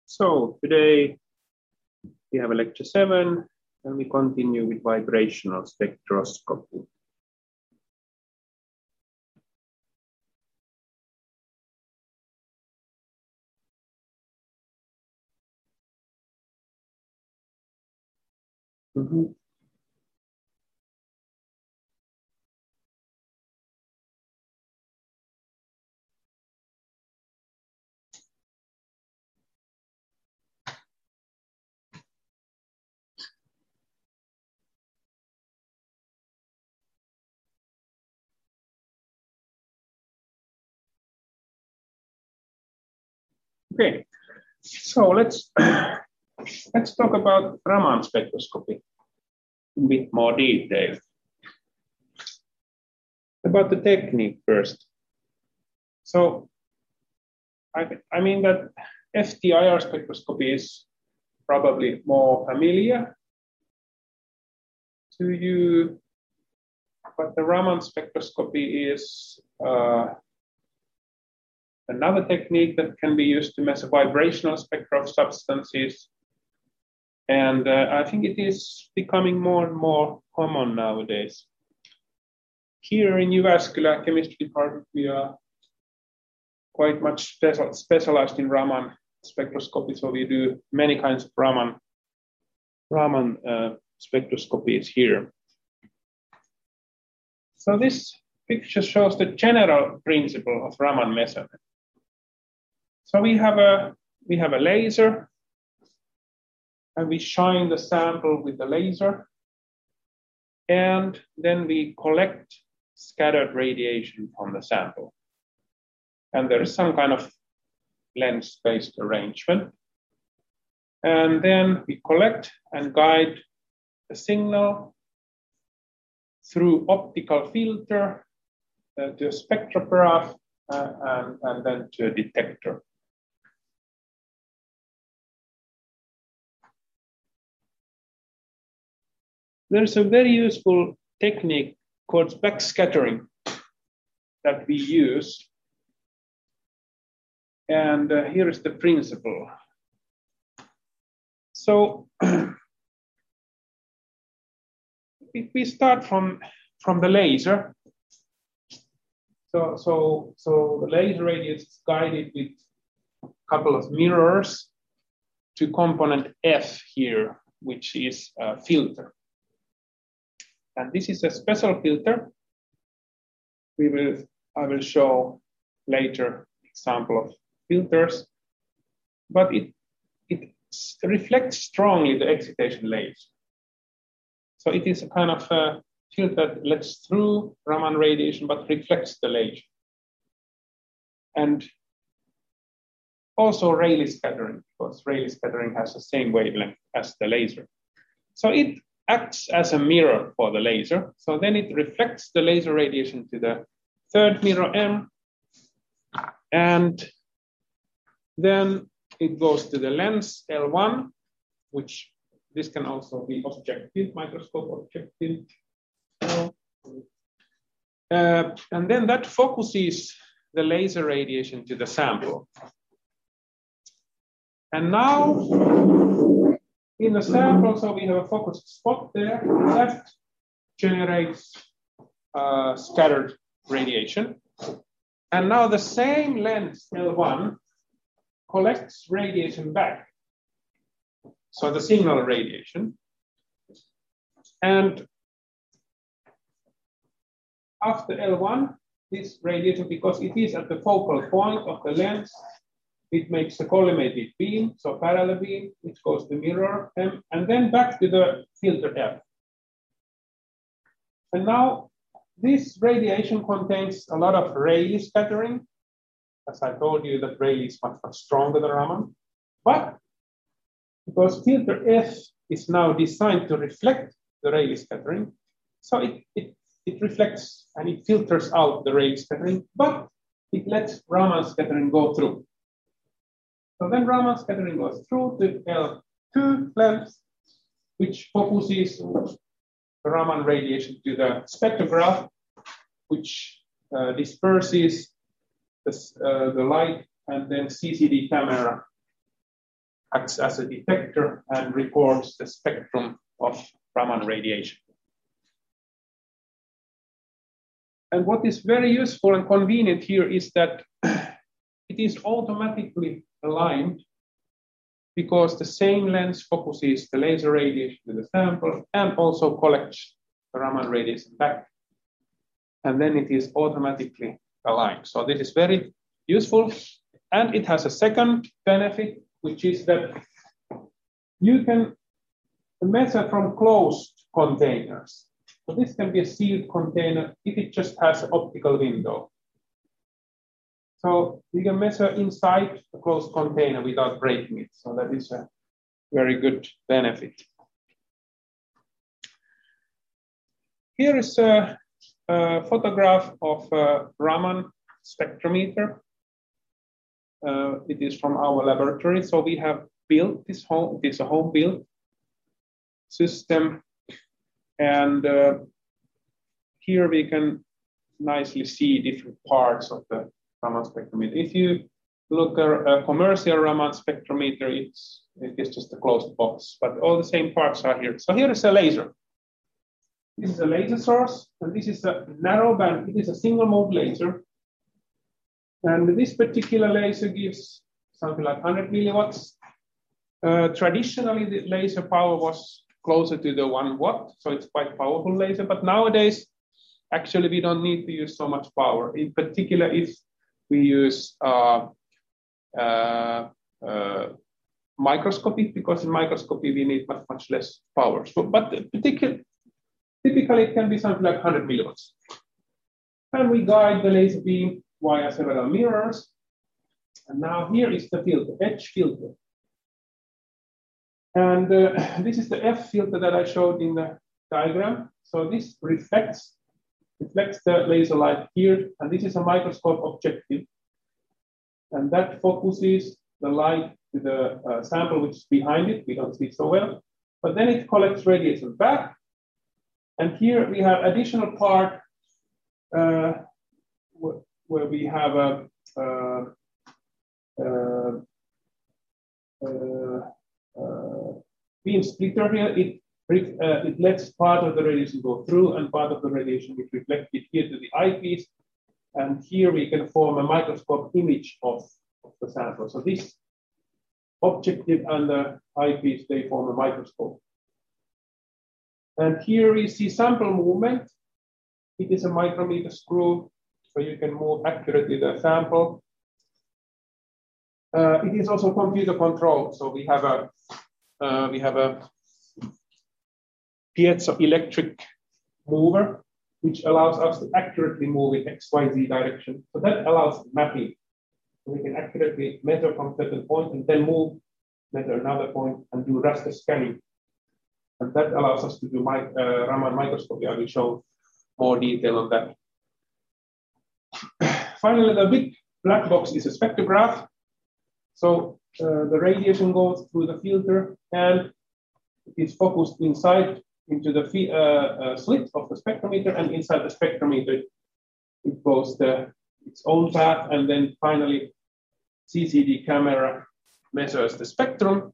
So today we have a lecture 7 and we continue with vibrational spectroscopy. Okay, so let's talk about Raman spectroscopy in a bit more detail. About the technique first. So I mean that FTIR spectroscopy is probably more familiar to you, but the Raman spectroscopy is another technique that can be used to measure vibrational spectra of substances. And I think it is becoming more and more common nowadays. Here in Jyväskylä Chemistry Department, we are quite much specialized in Raman spectroscopy, so we do many kinds of Raman spectroscopies here. So this picture shows the general principle of Raman measurement. So we have a laser, and we shine the sample with the laser, and then we collect scattered radiation from the sample. And there is some kind of lens-based arrangement. And then we collect and guide the signal through optical filter to a spectrograph and then to a detector. There's a very useful technique called backscattering that we use. And here is the principle. So we start from the laser. So the laser radius is guided with a couple of mirrors to component F here, which is a filter. And this is a special filter. I will show later example of filters, but it reflects strongly the excitation laser. So it is a kind of a filter that lets through Raman radiation but reflects the laser. And also Rayleigh scattering, because Rayleigh scattering has the same wavelength as the laser. So it acts as a mirror for the laser. So then it reflects the laser radiation to the third mirror M, and then it goes to the lens L1, which this can also be objective, microscope objective. And then that focuses the laser radiation to the sample. And now in the sample, so we have a focused spot there that generates scattered radiation. And now the same lens L1 collects radiation back. So the signal radiation. And after L1, this radiation, because it is at the focal point of the lens, it makes a collimated beam, so parallel beam, which goes to mirror M, and then back to the filter F. And now this radiation contains a lot of Rayleigh scattering. As I told you, that Rayleigh is much stronger than Raman. But because filter F is now designed to reflect the Rayleigh scattering, so it reflects and it filters out the Rayleigh scattering, but it lets Raman scattering go through. So then Raman scattering goes through to L2 lens, which focuses the Raman radiation to the spectrograph, which disperses the light, and then CCD camera acts as a detector and records the spectrum of Raman radiation. And what is very useful and convenient here is that it is automatically aligned because the same lens focuses the laser radiation to the sample and also collects the Raman radiation back. And then it is automatically aligned. So this is very useful. And it has a second benefit, which is that you can measure from closed containers. So this can be a sealed container if it just has an optical window. So you can measure inside a closed container without breaking it. So that is a very good benefit. Here is a photograph of a Raman spectrometer. It is from our laboratory. So we have built this home. It is a home-built system. And here we can nicely see different parts of the Raman spectrometer. If you look at a commercial Raman spectrometer, it is just a closed box, but all the same parts are here. So here is a laser. This is a laser source, and this is a narrow band. It is a single mode laser. And this particular laser gives something like 100 milliwatts. Traditionally, the laser power was closer to the 1 watt, so it's quite powerful laser. But nowadays, actually, we don't need to use so much power. In particular, if we use microscopy, because in microscopy we need much less power. So, but typically it can be something like 100 milliwatts. And we guide the laser beam via several mirrors. And now here is the filter, edge filter. And this is the F filter that I showed in the diagram. So this reflects the laser light here, and this is a microscope objective. And that focuses the light to the sample which is behind it. We don't see it so well. But then it collects radiation back. And here we have additional part where we have a beam splitter here. It lets part of the radiation go through and part of the radiation is reflected here to the eyepiece. And here we can form a microscope image of the sample. So this objective and the eyepiece, they form a microscope. And here we see sample movement. It is a micrometer screw, so you can move accurately the sample. It is also computer controlled. So we have a piezoelectric mover, which allows us to accurately move in XYZ direction. So that allows mapping. So we can accurately measure from a certain point and then move, measure another point, and do raster scanning. And that allows us to do Raman microscopy. I will show more detail on that. Finally, the big black box is a spectrograph. So the radiation goes through the filter and it's focused inside into the slit of the spectrometer, and inside the spectrometer it goes its own path, and then finally CCD camera measures the spectrum.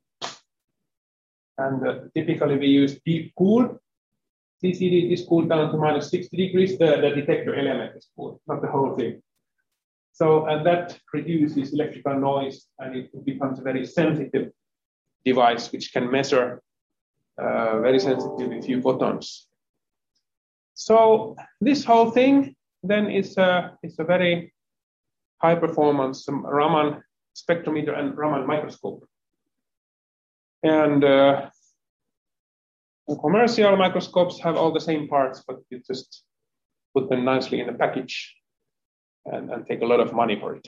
And typically we use deep cool. CCD is cooled down to minus 60 degrees. The detector element is cooled, not the whole thing. So, and that reduces electrical noise, and it becomes a very sensitive device which can measure very sensitive few photons. So this whole thing then is a very high performance Raman spectrometer and Raman microscope. And commercial microscopes have all the same parts, but you just put them nicely in a package and take a lot of money for it.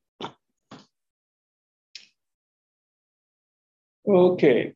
Okay.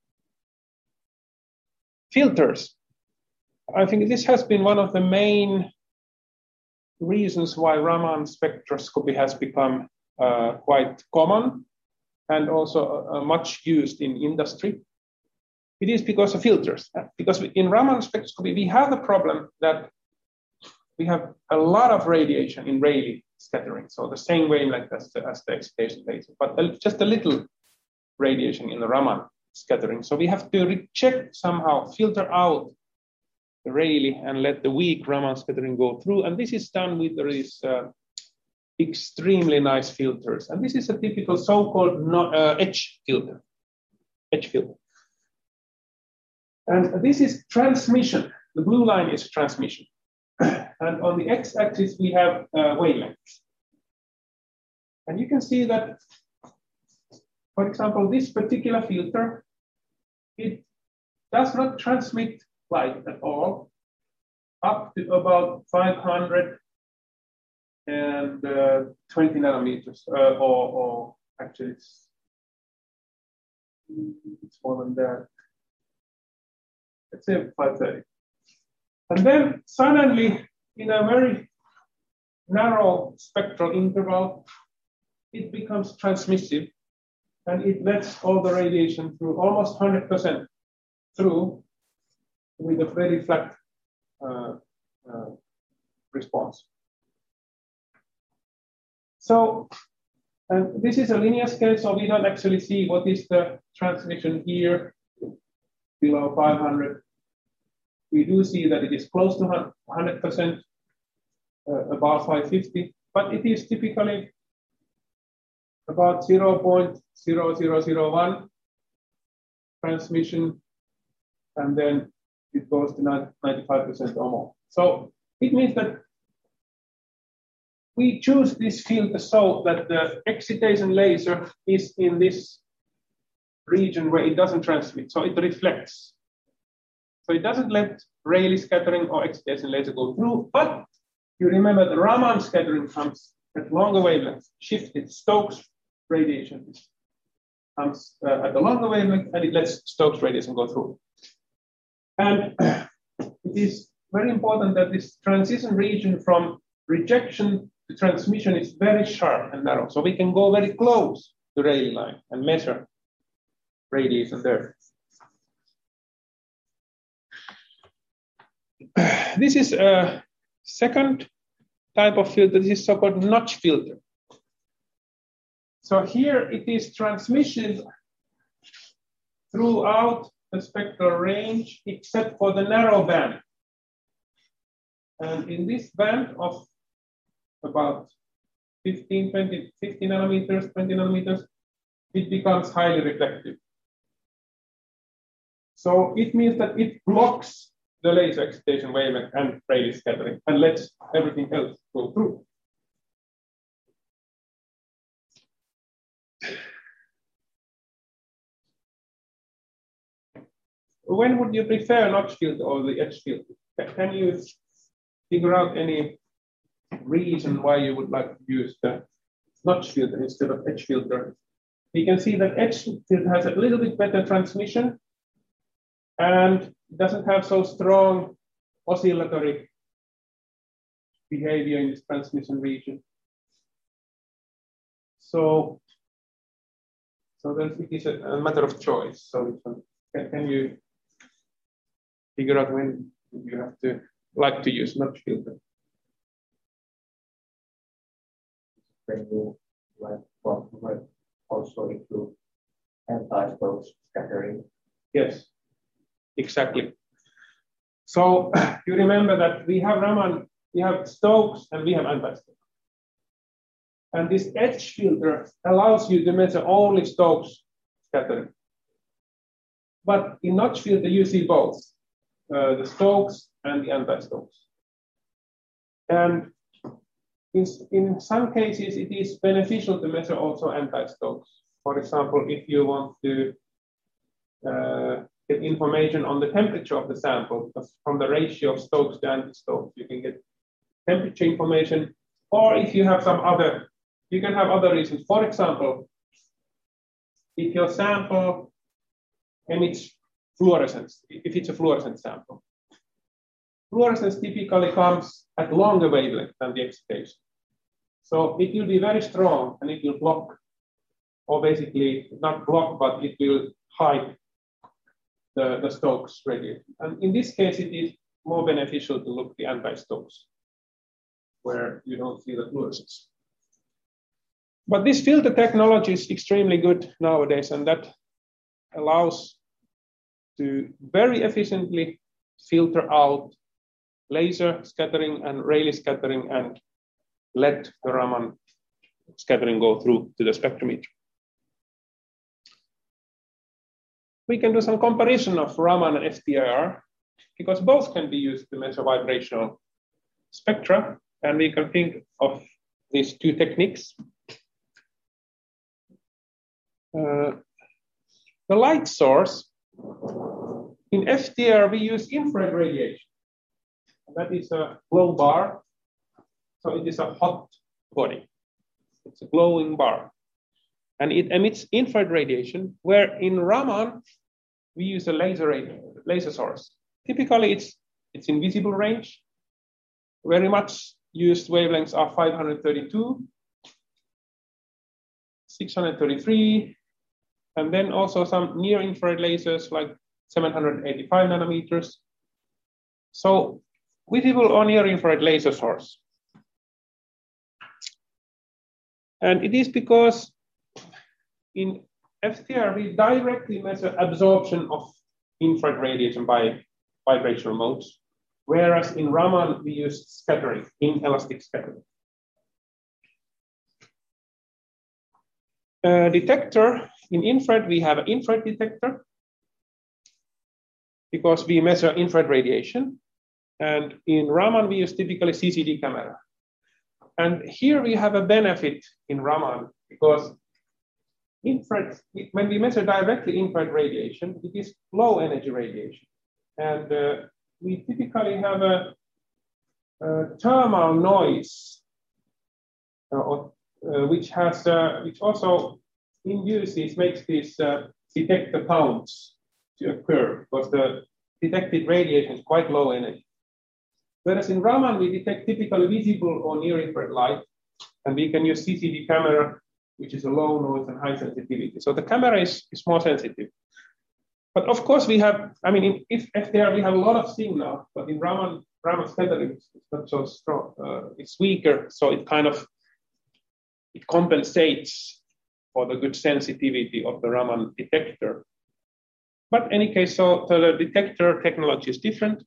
Filters. I think this has been one of the main reasons why Raman spectroscopy has become quite common and also much used in industry. It is because of filters. Because in Raman spectroscopy, we have the problem that we have a lot of radiation in Rayleigh scattering, so the same wavelength as the excitation laser, but just a little radiation in the Raman scattering. So we have to reject somehow, filter out the Rayleigh and let the weak Raman scattering go through. And this is done with these extremely nice filters. And this is a typical so-called edge filter. Edge filter. And this is transmission. The blue line is transmission. And on the x-axis, we have wavelengths. And you can see that, for example, this particular filter, it does not transmit light at all, up to about 520 nanometers, or actually it's more than that. Let's say 530. And then suddenly, in a very narrow spectral interval, it becomes transmissive, and it lets all the radiation through, almost 100% through, with a very flat response. So, and this is a linear scale, so we don't actually see what is the transmission here below 500. We do see that it is close to 100%, about 550, but it is typically about 0.0001 transmission, and then it goes to 95% or more. So it means that we choose this filter so that the excitation laser is in this region where it doesn't transmit, so it reflects. So it doesn't let Rayleigh scattering or excitation laser go through, but you remember the Raman scattering comes at longer wavelengths, shifted Stokes radiation comes at the longer wavelength, and it lets Stokes radiation go through. And it is very important that this transition region from rejection to transmission is very sharp and narrow, so we can go very close to Rayleigh line and measure radiation there. This is a second type of filter. This is so-called notch filter. So here it is transmission throughout the spectral range except for the narrow band. And in this band of about 15, 20, 50 nanometers, 20 nanometers, it becomes highly reflective. So it means that it blocks the laser excitation wavelength and Rayleigh scattering and lets everything else go through. When would you prefer notch filter or the edge filter? Can you figure out any reason why you would like to use the notch filter instead of edge filter? You can see that edge filter has a little bit better transmission and doesn't have so strong oscillatory behavior in this transmission region. So then it is a matter of choice. So can you figure out when you have to like to use notch filter? When you like also include anti-Stokes scattering. Yes, exactly. So you remember that we have Raman, we have Stokes, and we have anti-Stokes. And this edge filter allows you to measure only Stokes scattering. But in notch filter, you see both the Stokes and the anti-Stokes. And in some cases, it is beneficial to measure also anti-Stokes. For example, if you want to get information on the temperature of the sample, because from the ratio of Stokes to anti-Stokes, you can get temperature information. Or if you have some other, you can have other reasons. For example, if your sample emits fluorescence, if it's a fluorescent sample, fluorescence typically comes at longer wavelength than the excitation. So it will be very strong and it will block, or basically not block, but it will hide the Stokes radiation. And in this case, it is more beneficial to look at the anti-Stokes, where you don't see the fluorescence. But this filter technology is extremely good nowadays, and that allows to very efficiently filter out laser scattering and Rayleigh scattering and let the Raman scattering go through to the spectrometer. We can do some comparison of Raman and FTIR because both can be used to measure vibrational spectra, and we can think of these two techniques. The light source, in FTIR we use infrared radiation. That is a glow bar, so it is a hot body. It's a glowing bar. And it emits infrared radiation, where in Raman, we use a laser source. Typically, it's in visible range. Very much used wavelengths are 532, 633, and then also some near-infrared lasers like 785 nanometers. So visible or near-infrared laser source. And it is because in FTIR, we directly measure absorption of infrared radiation by vibrational modes, whereas in Raman, we use scattering, inelastic scattering. Detector, in infrared, we have an infrared detector because we measure infrared radiation. And in Raman, we use typically CCD camera. And here we have a benefit in Raman because infrared, when we measure directly infrared radiation, it is low energy radiation. And we typically have a thermal noise, which also induces, makes these detector counts to occur because the detected radiation is quite low energy. Whereas in Raman, we detect typically visible or near-infrared light, and we can use CCD camera, which is a low noise and high sensitivity. So the camera is more sensitive. But of course, we have, in FTIR, we have a lot of signal, but in Raman scattering, it's not so strong. It's weaker, so it compensates for the good sensitivity of the Raman detector. But in any case, so the detector technology is different.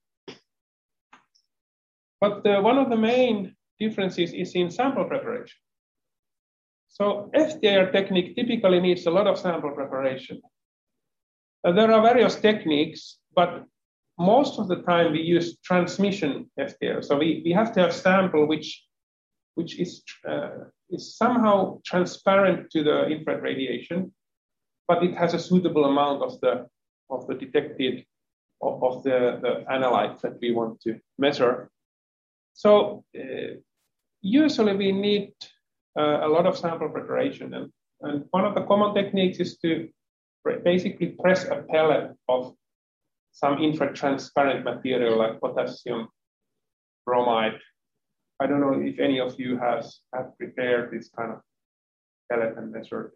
But one of the main differences is in sample preparation. So FTIR technique typically needs a lot of sample preparation. There are various techniques, but most of the time we use transmission FTIR. So we have to have sample which is somehow transparent to the infrared radiation, but it has a suitable amount of the detected of the analyte that we want to measure. So usually we need a lot of sample preparation, and one of the common techniques is to basically press a pellet of some infrared transparent material like potassium bromide. I don't know if any of you have prepared this kind of pellet and measured.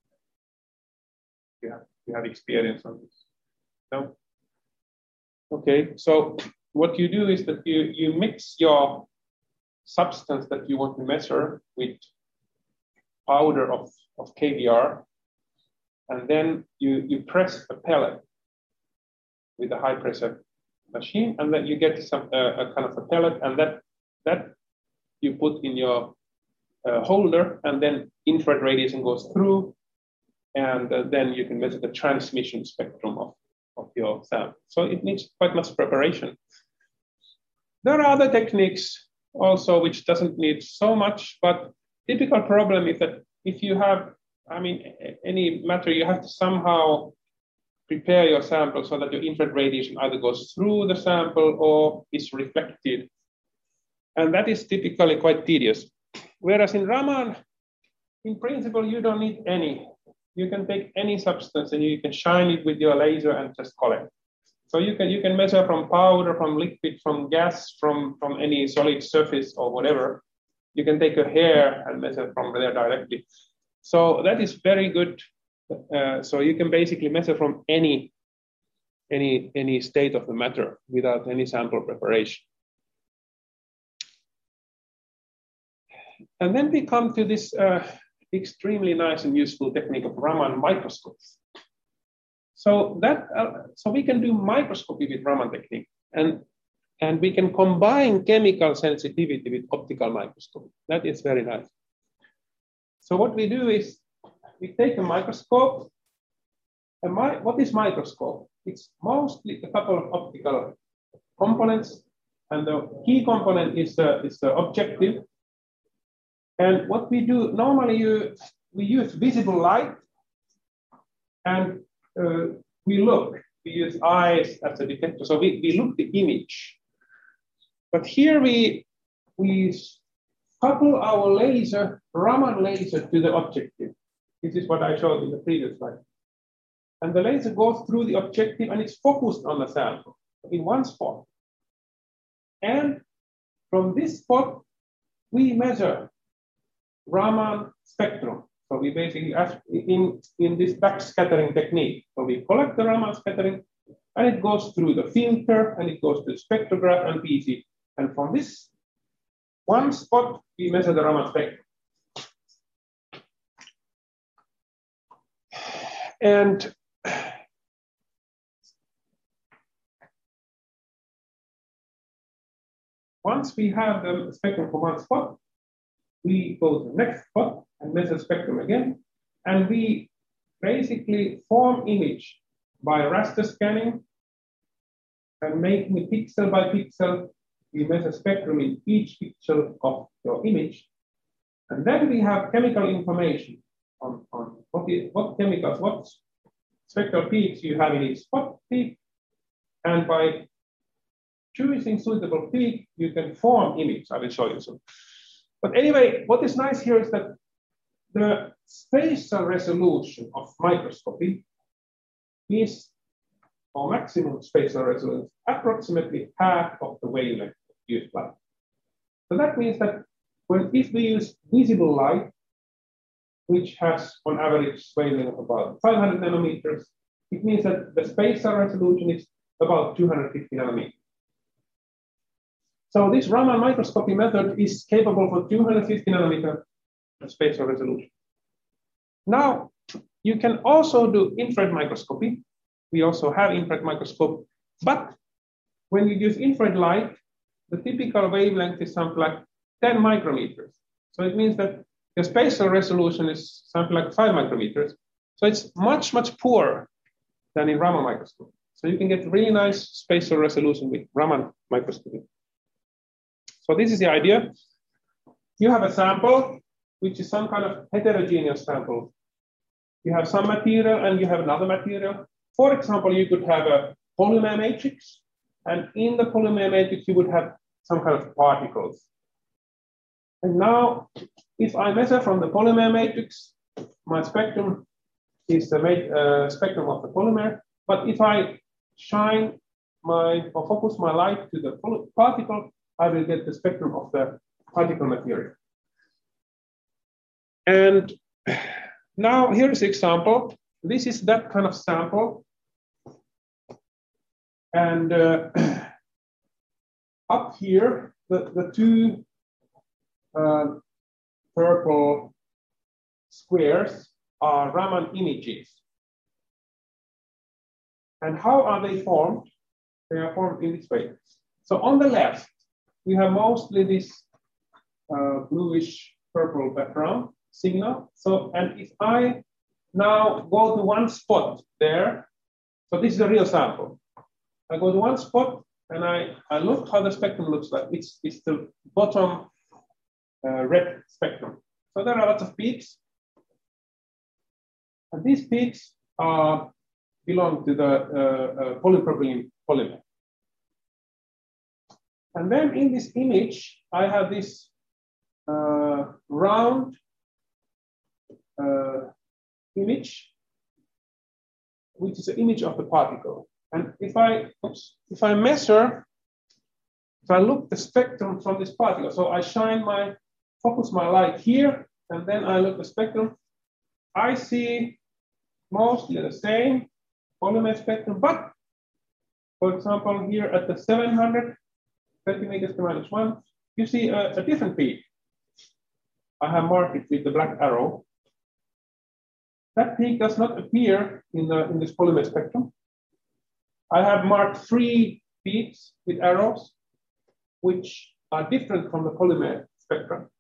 You have experience on this? No? Okay, so what you do is that you mix your substance that you want to measure with powder of KBr, and then you press a pellet with a high pressure machine, and then you get some a kind of a pellet, and that you put in your holder, and then infrared radiation goes through, and then you can measure the transmission spectrum of your sample. So it needs quite much preparation. There are other techniques also which doesn't need so much, but typical problem is that if you have, any matter, you have to somehow prepare your sample so that your infrared radiation either goes through the sample or is reflected. And that is typically quite tedious. Whereas in Raman, in principle, you don't need any. You can take any substance and you can shine it with your laser and just collect. So you can measure from powder, from liquid, from gas, from any solid surface or whatever. You can take a hair and measure from there directly. So that is very good. So you can basically measure from any state of the matter without any sample preparation. And then we come to this extremely nice and useful technique of Raman microscopes. So we can do microscopy with Raman technique, and we can combine chemical sensitivity with optical microscopy. That is very nice. So what we do is we take a microscope. What is microscope? It's mostly a couple of optical components, and the key component is the objective. And what we do normally, we use visible light, and we use eyes as a detector. So we look the image. But here we couple our laser, Raman laser, to the objective. This is what I showed in the previous slide. And the laser goes through the objective and it's focused on the sample in one spot. And from this spot, we measure Raman spectrum. So we basically, in this backscattering technique, so we collect the Raman scattering and it goes through the filter and it goes to the spectrograph and PC. And from this one spot, we measure the Raman spectrum. And once we have the spectrum from one spot, we go to the next spot and measure spectrum again. And we basically form image by raster scanning and making it pixel by pixel. We measure spectrum in each pixel of your image. And then we have chemical information on what chemicals, what spectral peaks you have in each spot peak. And by choosing suitable peak, you can form image. I will show you some. But anyway, what is nice here is that the spatial resolution of microscopy is, or maximum spatial resolution, approximately half of the wavelength of used light. So that means that if we use visible light, which has on average wavelength of about 500 nanometers, it means that the spatial resolution is about 250 nanometers. So this Raman microscopy method is capable for 250 nanometer spatial resolution. Now, you can also do infrared microscopy. We also have infrared microscope, but when you use infrared light, the typical wavelength is something like 10 micrometers. So it means that the spatial resolution is something like 5 micrometers. So it's much, much poorer than in Raman microscope. So you can get really nice spatial resolution with Raman microscopy. So this is the idea. You have a sample, which is some kind of heterogeneous sample. You have some material and you have another material. For example, you could have a polymer matrix, and in the polymer matrix, you would have some kind of particles. And now, if I measure from the polymer matrix, my spectrum is the spectrum of the polymer. But if I shine or focus my light to the particle, I will get the spectrum of the particle material. And now here is an example. This is that kind of sample. And up here, the two purple squares are Raman images. And how are they formed? They are formed in this way. So on the left, we have mostly this bluish purple background signal. So, and if I now go to one spot there, so this is a real sample. I go to one spot and I look how the spectrum looks like. It's the bottom red spectrum. So there are lots of peaks. And these peaks belong to the polypropylene polymer. And then in this image, I have this round image, which is an image of the particle. And if I look the spectrum from this particle, so I focus my light here, and then I look the spectrum, I see mostly the same polymer spectrum, but for example, here at the 700 centimeters to -1, you see a different peak. I have marked it with the black arrow. that peak does not appear in this polymer spectrum. I have marked 3 peaks with arrows, which are different from the polymer spectrum.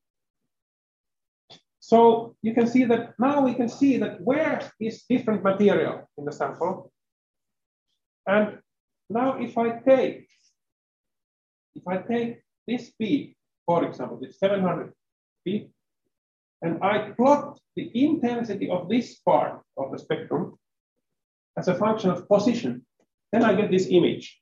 So you can see that now we can see that where is different material in the sample. And now if I take this peak, for example, this 700 peak, and I plot the intensity of this part of the spectrum as a function of position, then I get this image.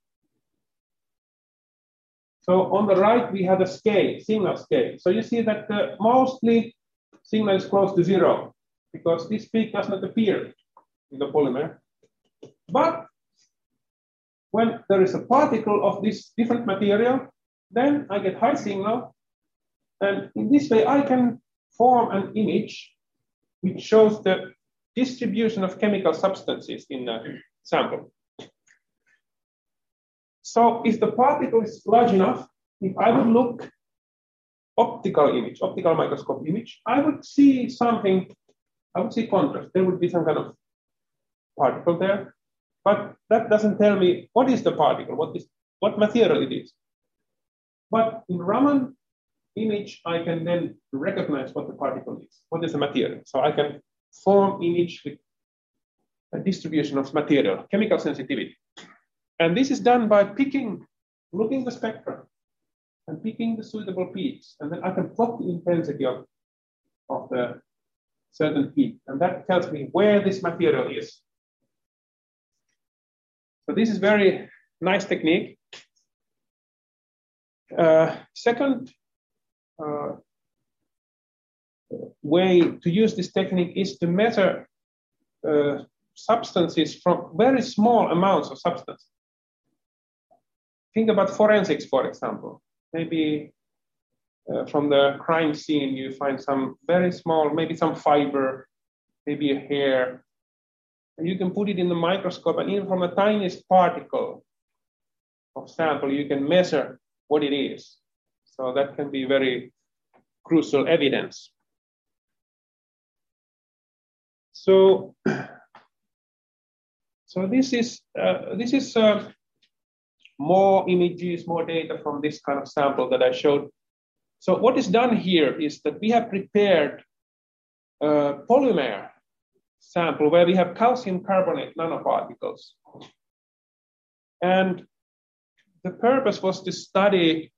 So on the right, we have a scale, signal scale. So you see that mostly signal is close to 0 because this peak does not appear in the polymer. But when there is a particle of this different material, then I get high signal. And in this way, I can form an image which shows the distribution of chemical substances in the sample. So if the particle is large enough, if I would look optical microscope image, I would see something, I would see contrast. There would be some kind of particle there, but that doesn't tell me what is the particle, what material it is. But in Raman image, I can then recognize what the particle is, what is the material. So I can form image with a distribution of material, chemical sensitivity. And this is done by looking the spectrum and picking the suitable peaks. And then I can plot the intensity of the certain peak. And that tells me where this material is. So this is very nice technique. Second way to use this technique is to measure substances from very small amounts of substance. Think about forensics, for example. Maybe from the crime scene, you find some very small, maybe some fiber, maybe a hair. And you can put it in the microscope, and even from the tiniest particle of sample, you can measure what it is. So that can be very crucial evidence. So this is more images, more data from this kind of sample that I showed. So what is done here is that we have prepared a polymer sample where we have calcium carbonate nanoparticles. And the purpose was to study,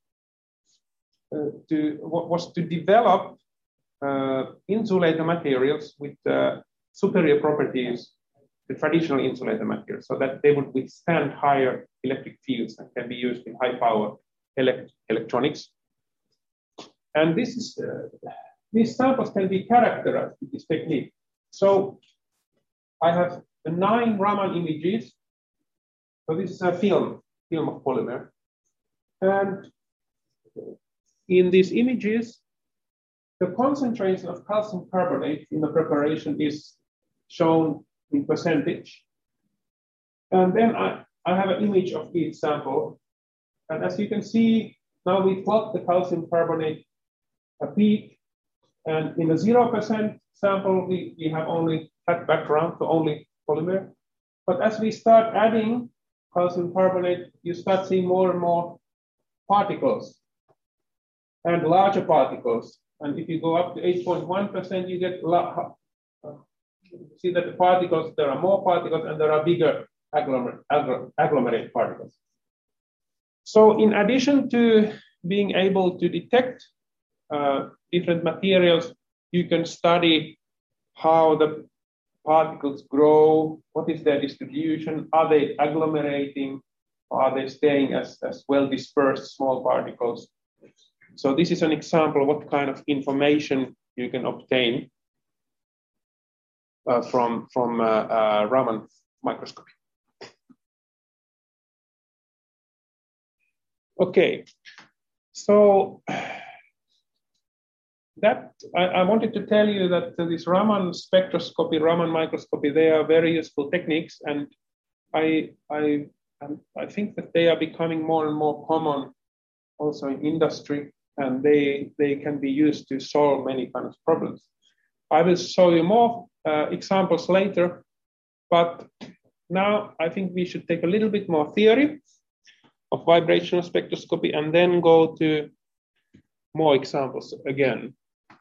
to develop insulator materials with superior properties to traditional insulator materials, so that they would withstand higher electric fields and can be used in high power electronics. And this is these samples can be characterized with this technique. So I have 9 Raman images. So this is a film of polymer. And in these images, the concentration of calcium carbonate in the preparation is shown in percentage. And then I have an image of each sample. And as you can see, now we plot the calcium carbonate peak. And in a 0% sample, we have only flat background, so only polymer. But as we start adding calcium carbonate, you start seeing more and more particles and larger particles. And if you go up to 8.1%, you get see that the particles, there are more particles and there are bigger agglomerate particles. So in addition to being able to detect different materials, you can study how the particles grow, what is their distribution, are they agglomerating, are they staying as well dispersed small particles. So this is an example of what kind of information you can obtain from Raman microscopy. Okay, so that I wanted to tell you that this Raman spectroscopy, Raman microscopy, they are very useful techniques, and I think that they are becoming more and more common also in industry, and they can be used to solve many kinds of problems. I will show you more examples later, but now I think we should take a little bit more theory of vibrational spectroscopy and then go to more examples again.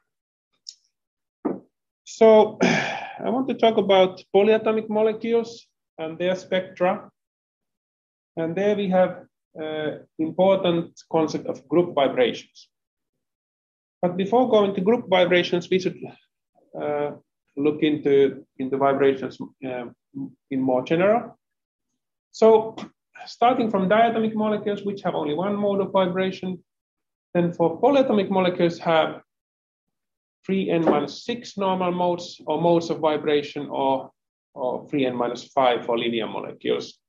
So I want to talk about polyatomic molecules and their spectra. And there we have important concept of group vibrations. But before going to group vibrations, we should look into vibrations in more general. So starting from diatomic molecules, which have only one mode of vibration, then for polyatomic molecules have 3n-6 normal modes or modes of vibration, or 3n-5 for linear molecules.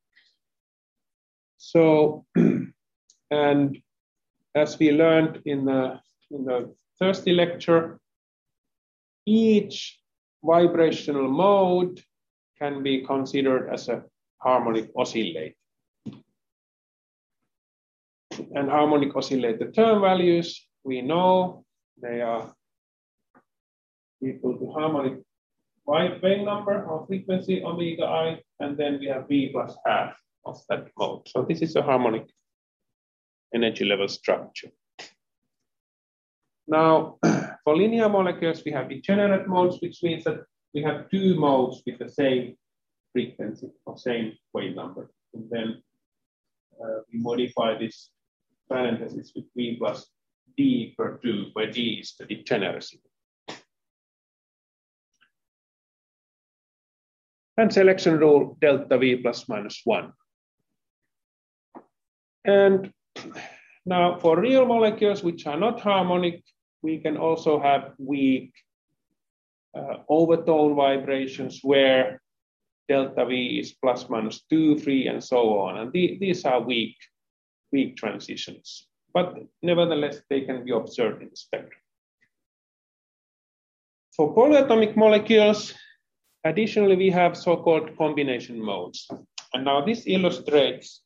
So, and as we learned in the Thursday lecture, each vibrational mode can be considered as a harmonic oscillator. And harmonic oscillator term values, we know they are equal to harmonic wave number or frequency omega I, and then we have V plus half of that mode. So this is a harmonic energy level structure. Now, for linear molecules, we have degenerate modes, which means that we have two modes with the same frequency or same wave number. And then we modify this parenthesis with V plus D per 2, where D is the degeneracy. And selection rule delta V plus minus 1. And now for real molecules which are not harmonic, we can also have weak overtone vibrations where delta V is plus minus 2, 3, and so on. And these are weak transitions, but nevertheless, they can be observed in the spectrum. For polyatomic molecules, additionally, we have so-called combination modes. And now this illustrates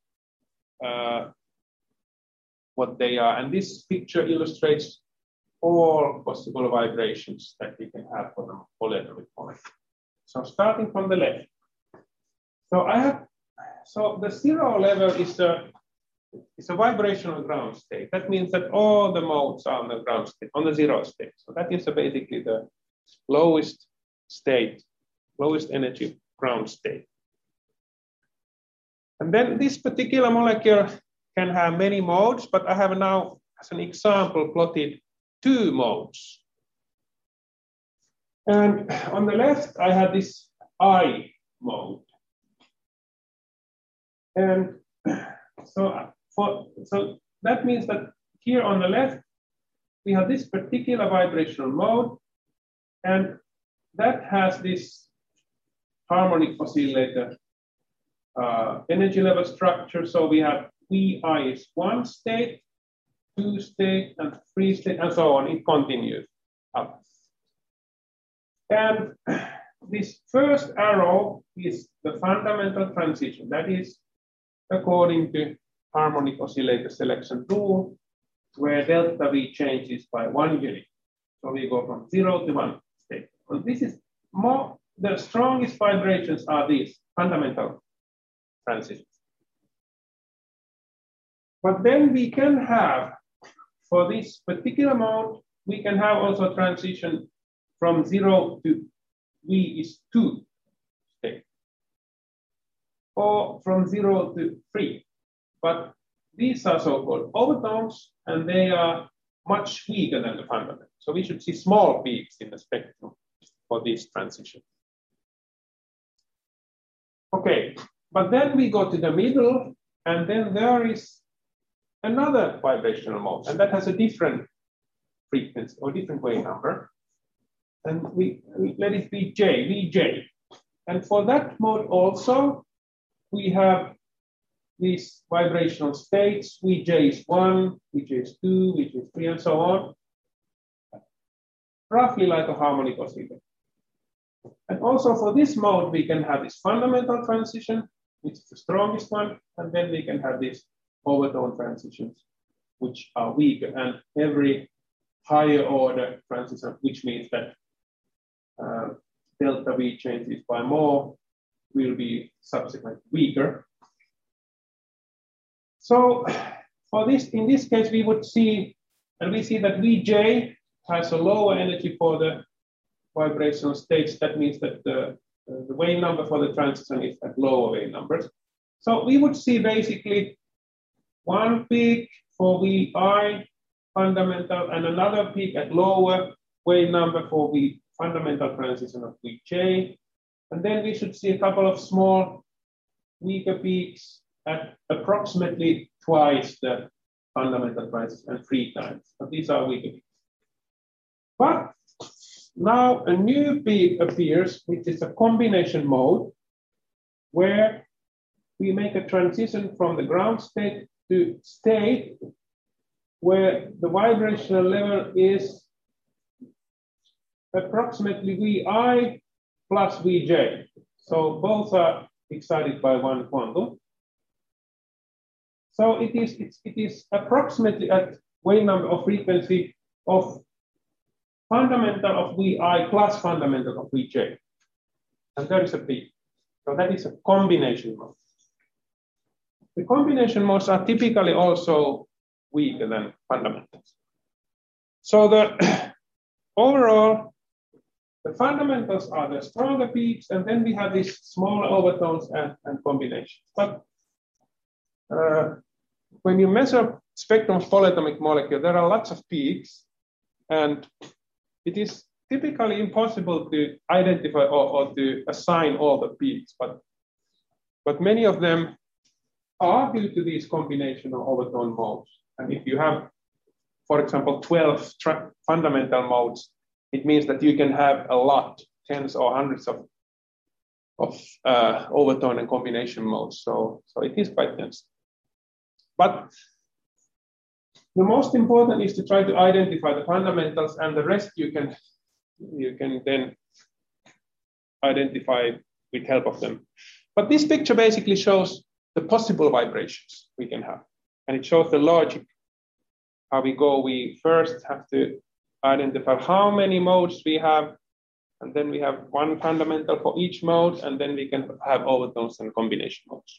what they are. And this picture illustrates all possible vibrations that we can have for the polyatomic molecule. So starting from the left. So the zero level is a vibrational ground state. That means that all the modes are on the ground state, on the zero state. So that is basically the lowest state, lowest energy ground state. And then this particular molecule can have many modes, but I have now, as an example, plotted two modes. And on the left, I have this I mode. And so that means that here on the left, we have this particular vibrational mode, and that has this harmonic oscillator energy level structure. So we have Vi is 1 state, 2 state, and 3 state, and so on. It continues up. And this first arrow is the fundamental transition. That is according to harmonic oscillator selection rule, where delta V changes by 1 unit. So we go from 0 to 1 state. And this is more, the strongest vibrations are these fundamental transitions. But then we can have, for this particular mode, we can have also transition from 0 to V is 2 state, or from 0 to 3. But these are so-called overtones, and they are much weaker than the fundamental. So we should see small peaks in the spectrum for this transition. Okay, but then we go to the middle, and then there is another vibrational mode, and that has a different frequency or different wave number. And we let it be Vj. And for that mode also, we have these vibrational states. Vj is 1, Vj is 2, Vj is 3, and so on. Roughly like a harmonic oscillator. And also for this mode, we can have this fundamental transition, which is the strongest one, and then we can have these overtone transitions, which are weaker, and every higher order transition, which means that delta delta V changes by more will be subsequently weaker. So for this, in this case, we would see, and we see that Vj has a lower energy for the vibrational states. That means that the wave number for the transition is at lower wave numbers. So we would see basically one peak for Vi fundamental and another peak at lower wave number for the fundamental transition of Vj. And then we should see a couple of small weaker peaks at approximately twice the fundamental transition and 3 times. But these are weaker peaks. But now a new peak appears, which is a combination mode, where we make a transition from the ground state to state where the vibrational level is approximately Vi plus Vj. So both are excited by one quantum. So it is approximately at wave number of frequency of fundamental of Vi plus fundamental of Vj. And there is a peak. So that is a combination mode. The combination modes are typically also weaker than fundamentals. So the overall, the fundamentals are the stronger peaks, and then we have these smaller overtones and combinations. But when you measure spectrum of polyatomic molecule, there are lots of peaks, and it is typically impossible to identify or to assign all the peaks, but many of them are due to these combinational overtone modes. And if you have, for example, 12 fundamental modes, it means that you can have a lot, tens or hundreds of overtone and combination modes. So it is quite dense. But the most important is to try to identify the fundamentals, and the rest you can then identify with help of them. But this picture basically shows the possible vibrations we can have. And it shows the logic, how we go. We first have to identify how many modes we have, and then we have one fundamental for each mode, and then we can have overtones and combination modes.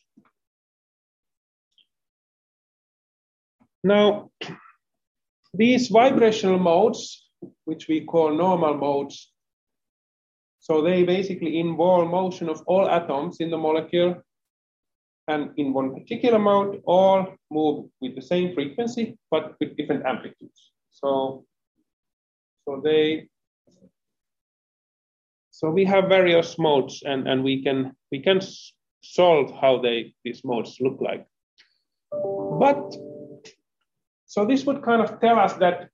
Now, these vibrational modes, which we call normal modes, so they basically involve motion of all atoms in the molecule, and in one particular mode, all move with the same frequency, but with different amplitudes. So we have various modes, and we can solve how these modes look like. But so this would kind of tell us that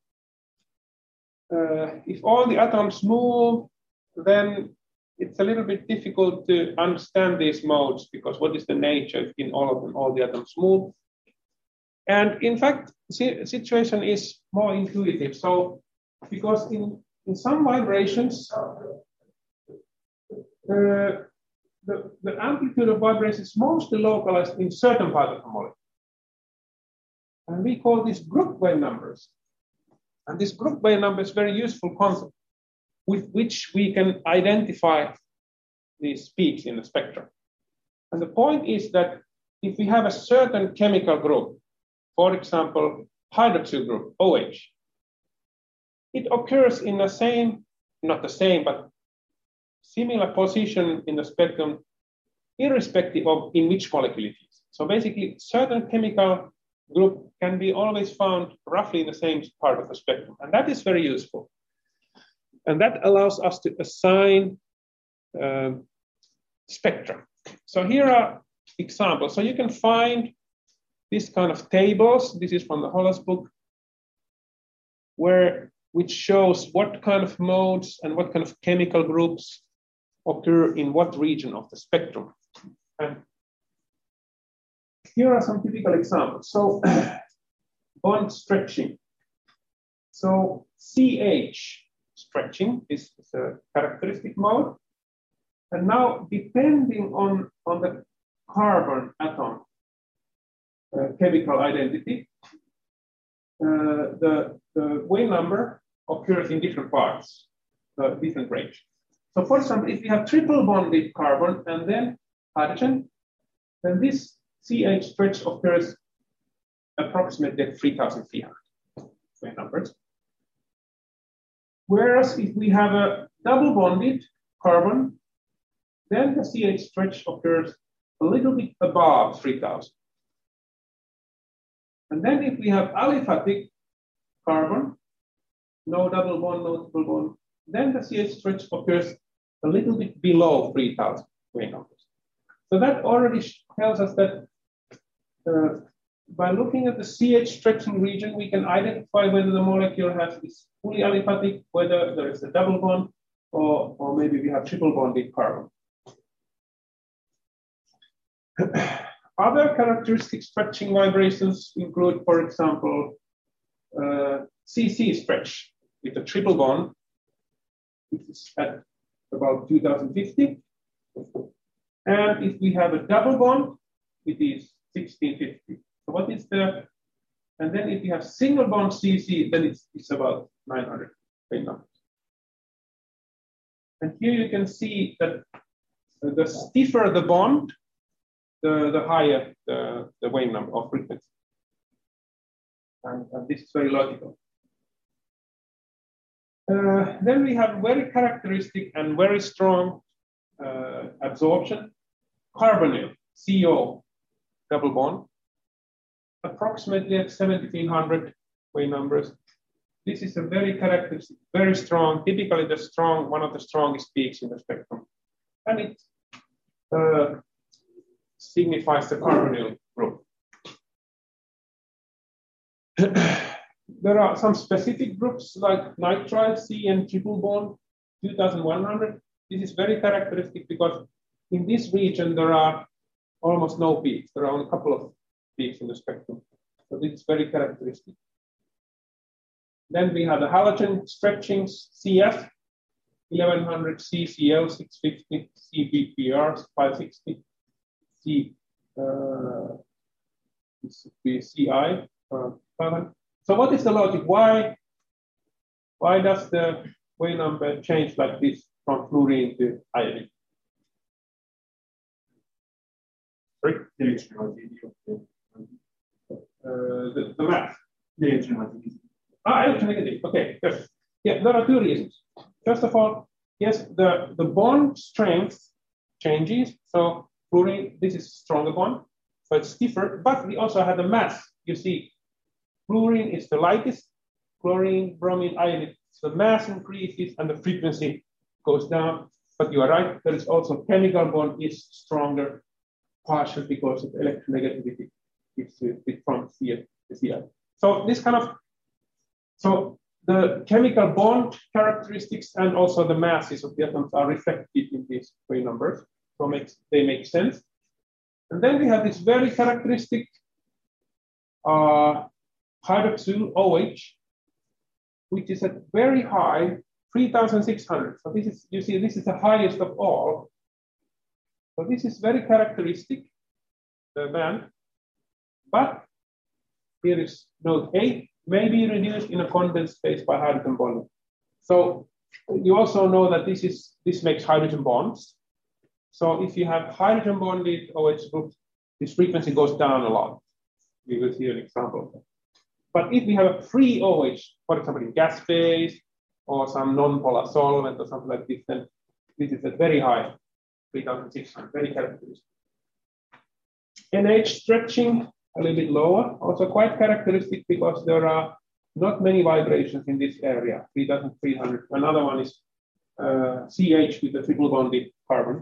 if all the atoms move, then it's a little bit difficult to understand these modes, because what is the nature in all of them, all the atoms move? And in fact, the situation is more intuitive. So because in some vibrations, the amplitude of vibration is mostly localized in certain part of the molecule. And we call these group wave numbers. And this group wave number is a very useful concept with which we can identify these peaks in the spectrum. And the point is that if we have a certain chemical group, for example, hydroxyl group, OH, it occurs in the same, not the same, but similar position in the spectrum, irrespective of in which molecule it is. So basically, certain chemical group can be always found roughly in the same part of the spectrum. And that is very useful. And that allows us to assign spectra. So here are examples. So you can find this kind of tables. This is from the Hollas book, which shows what kind of modes and what kind of chemical groups occur in what region of the spectrum. And here are some typical examples. So bond stretching. So CH stretching is a characteristic mode. And now, depending on the carbon atom chemical identity, the wave number occurs in different parts, different range. So for example, if we have triple bonded carbon and then hydrogen, then this CH stretch occurs approximately at 3,300 numbers. Whereas if we have a double bonded carbon, then the CH stretch occurs a little bit above 3,000. And then if we have aliphatic carbon, no double bond, no triple bond, then the CH stretch occurs a little bit below 3,000 numbers. So that already tells us that by looking at the CH stretching region, we can identify whether the molecule is fully aliphatic, whether there is a double bond, or maybe we have triple bonded carbon. Other characteristic stretching vibrations include, for example, CC stretch with a triple bond, which is at about 2050. And if we have a double bond, it is 1650. So what is the, and then if you have single bond CC, then it's about 900. And here you can see that the stiffer the bond, the higher the wave number of frequency. And this is very logical. Then we have very characteristic and very strong absorption. Carbonyl, CO, double bond, approximately at 1700 wave numbers. This is a very characteristic, very strong, typically one of the strongest peaks in the spectrum. And it signifies the carbonyl group. There are some specific groups like nitrile, C and triple bond, 2100. This is very characteristic because in this region there are almost no peaks. There are only a couple of peaks in the spectrum. So this is very characteristic. Then we have the halogen stretchings, CF, 1100, CCl, 650, CBPR, 560, this would be CI, 500. So what is the logic? Why does the wave number change like this from fluorine to iodine? Sorry? The mass. The electronegativity. Electronegativity. Okay, yes. Yeah, there are two reasons. First of all, yes, the bond strength changes. So fluorine, this is a stronger bond, so it's stiffer, but we also have the mass. You see, fluorine is the lightest, chlorine, bromine, iodine. So the mass increases and the frequency goes down. But you are right, there is also chemical bond is stronger, partially because of electronegativity. It's from CF to CI. So this kind of, so the chemical bond characteristics and also the masses of the atoms are reflected in these wave numbers. So they make sense. And then we have this very characteristic hydroxyl OH, which is at very high, 3,600. So this is, you see, this is the highest of all. So this is very characteristic, the band. But here is note 8, may be reduced in a condensed phase by hydrogen bonding. So you also know that this makes hydrogen bonds. So if you have hydrogen bonded OH groups, this frequency goes down a lot. We will see an example of that. But if we have a free OH, for example, in gas phase or some non-polar solvent or something like this, then this is a very high, 3,600, very characteristic. NH stretching, a little bit lower, also quite characteristic because there are not many vibrations in this area, 3,300. Another one is CH with a triple bonded carbon.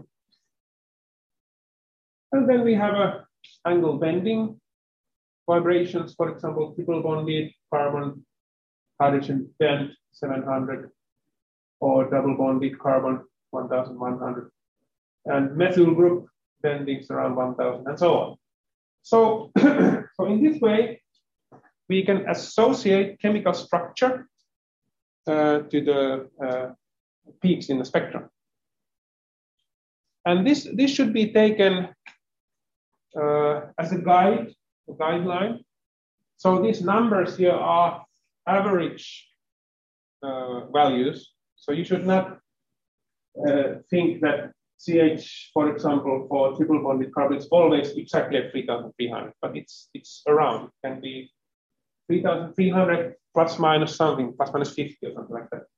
And then we have a angle bending vibrations, for example, triple bonded carbon, hydrogen bent 700, or double bonded carbon 1,100, and methyl group bendings around 1,000, and so on. So, so in this way, we can associate chemical structure to the peaks in the spectrum. And this should be taken as a guideline. So these numbers here are average values. So you should not think that CH, for example, for triple bonded carbon, it's always exactly at 3,300, but it's around. It can be 3,300 plus minus something, plus minus 50 or something like that.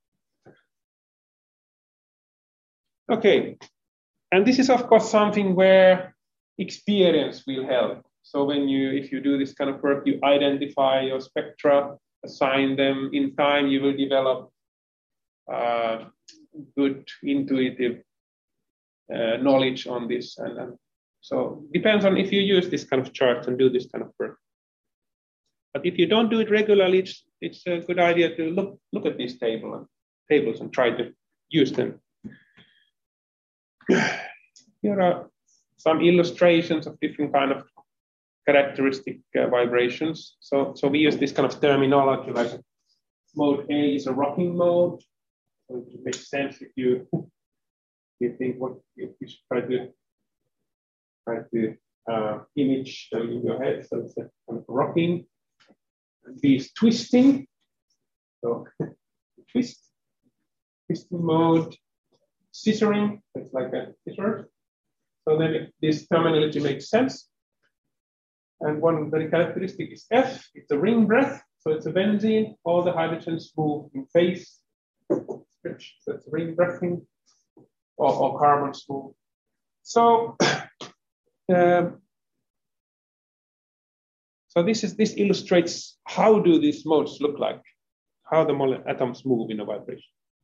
Okay, and this is of course something where experience will help. So if you do this kind of work, you identify your spectra, assign them in time, you will develop good intuitive knowledge on this. And so depends on if you use this kind of charts and do this kind of work. But if you don't do it regularly, it's a good idea to look at these tables and try to use them. Here are some illustrations of different kind of characteristic vibrations. So we use this kind of terminology, like mode A is a rocking mode. So it makes sense if you think what you should try to image them in your head. So it's a kind of rocking. And B is twisting. So twisting mode. Scissoring, it's like a scissor. So then this terminology makes sense. And one very characteristic is F, it's a ring breath. So it's a benzene, all the hydrogens move in phase. So it's ring breathing, or carbons move. So, so this illustrates how do these modes look like, how the atoms move in a vibration.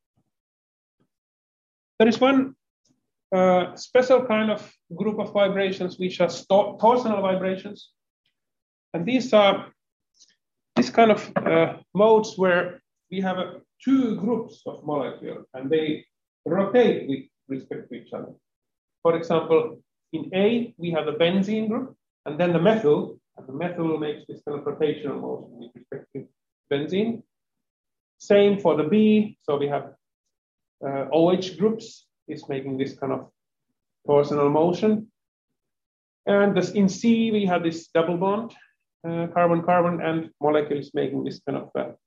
There is one special kind of group of vibrations which are torsional vibrations. And these are this kind of modes where we have two groups of molecules and they rotate with respect to each other. For example, in A, we have a benzene group and then the methyl, and the methyl makes this kind of rotational motion with respect to benzene. Same for the B, so we have OH groups is making this kind of torsional motion. And in C, we have this double bond, carbon-carbon, and molecule is making this kind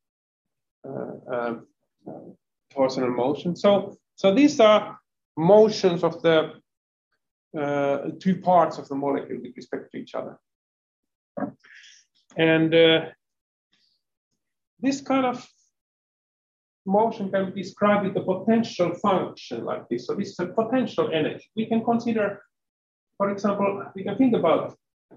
of torsional motion. So these are motions of the two parts of the molecule with respect to each other. And this kind of motion can be described with a potential function like this. So this is a potential energy. We can consider, for example, we can think about,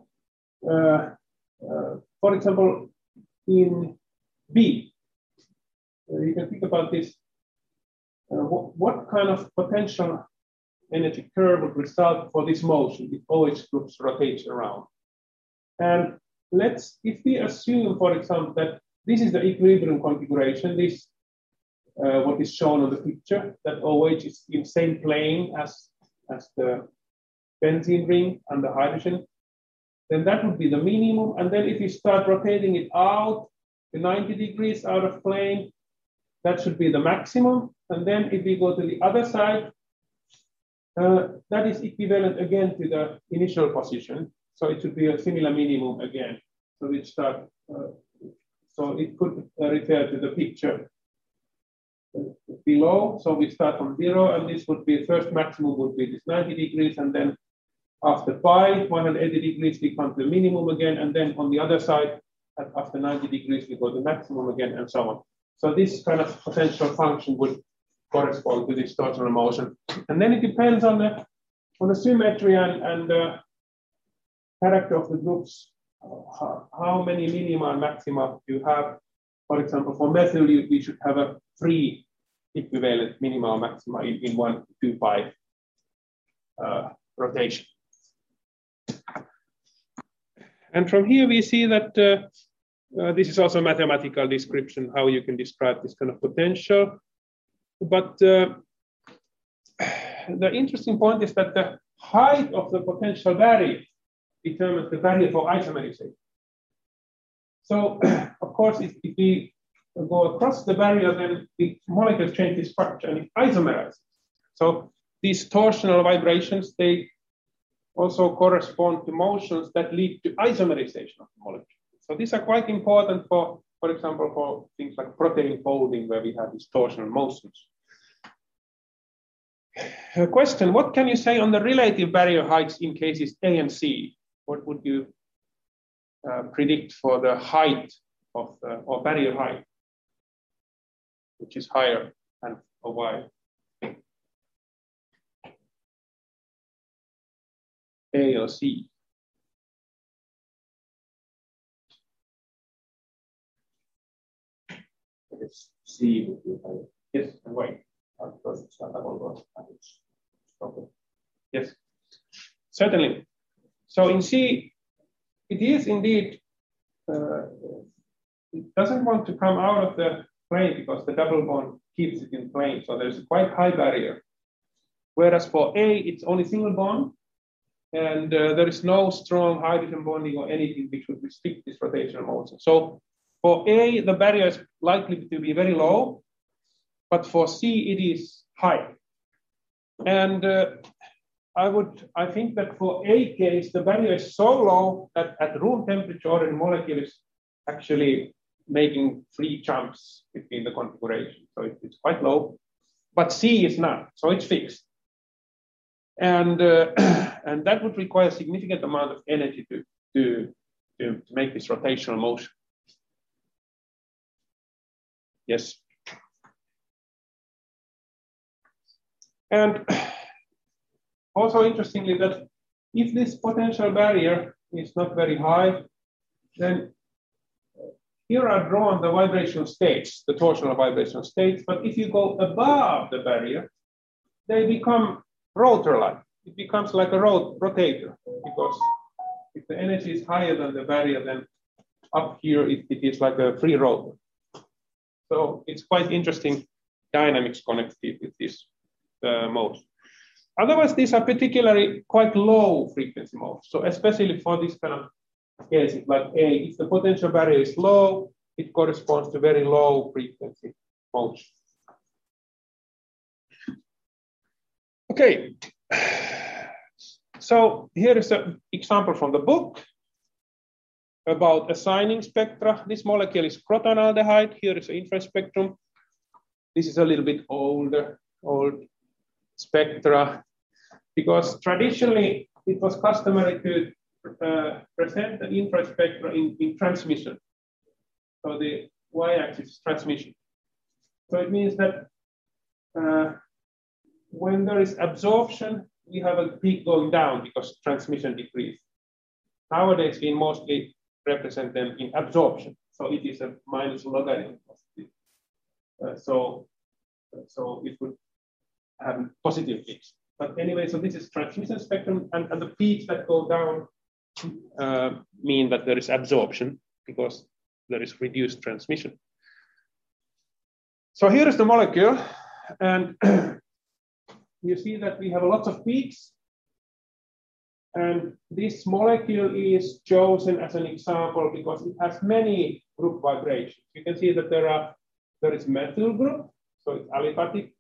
for example, in B, you can think about this, what kind of potential energy curve would result for this motion if OH groups rotate around. And if we assume, for example, that this is the equilibrium configuration, this what is shown on the picture, that OH is in same plane as the benzene ring and the hydrogen, then that would be the minimum. And then if you start rotating it out to 90 degrees out of plane, that should be the maximum. And then if we go to the other side, that is equivalent again to the initial position. So it should be a similar minimum again. So we start, so it could refer to the picture below. So we start from 0, and this would be first maximum would be this 90 degrees, and then after pi 180 degrees we come to the minimum again, and then on the other side after 90 degrees we go to maximum again, and so on. So this kind of potential function would correspond to this torsional motion, and then it depends on the symmetry and the character of the groups, how many minima and maxima you have. For example, for methyl, we should have a 3 equivalent minima or maxima in 1 to 2 pi rotation. And from here we see that this is also a mathematical description how you can describe this kind of potential. But the interesting point is that the height of the potential barrier determines the barrier for isomerization. So, of course, if we go across the barrier, then the molecules change the structure and it isomerizes. So these torsional vibrations, they also correspond to motions that lead to isomerization of the molecule. So these are quite important for example, for things like protein folding, where we have these torsional motions. Question, what can you say on the relative barrier heights in cases A and C? What would you predict for the height of or barrier height, which is higher and for Y? A or C? It's C would be higher. Yes, and Y. Because it's not double bond and it's stronger. Yes, certainly. So in C, it is indeed, it doesn't want to come out of the plane because the double bond keeps it in plane. So there's a quite high barrier. Whereas for A, it's only single bond, and there is no strong hydrogen bonding or anything which would restrict this rotational motion. So for A, the barrier is likely to be very low, but for C, it is high. And I think that for A case, the barrier is so low that at room temperature, the molecule is actually making free jumps between the configuration. So it's quite low, but C is not, so it's fixed. And that would require a significant amount of energy to make this rotational motion. Yes. And also interestingly, that if this potential barrier is not very high, then here are drawn the vibrational states, the torsional vibrational states. But if you go above the barrier, they become rotor-like. It becomes like a rotator, because if the energy is higher than the barrier, then up here it is like a free rotor. So it's quite interesting dynamics connected with this mode. Otherwise, these are particularly quite low frequency modes. So especially for this kind of cases like A, if the potential barrier is low, it corresponds to very low frequency modes. Okay, so here is an example from the book about assigning spectra. This molecule is crotonaldehyde. Here is the infrared spectrum. This is a little bit old spectra, because traditionally it was customary to present the infrared spectra in transmission. So the y-axis is transmission. So it means that when there is absorption, we have a peak going down because transmission decreases. Nowadays, we mostly represent them in absorption. So it is a minus logarithm positive. So it would have positive peaks. But anyway, so this is transmission spectrum, and the peaks that go down mean that there is absorption because there is reduced transmission. So here is the molecule, and you see that we have lots of peaks, and this molecule is chosen as an example because it has many group vibrations. You can see that there is methyl group, so it's aliphatic.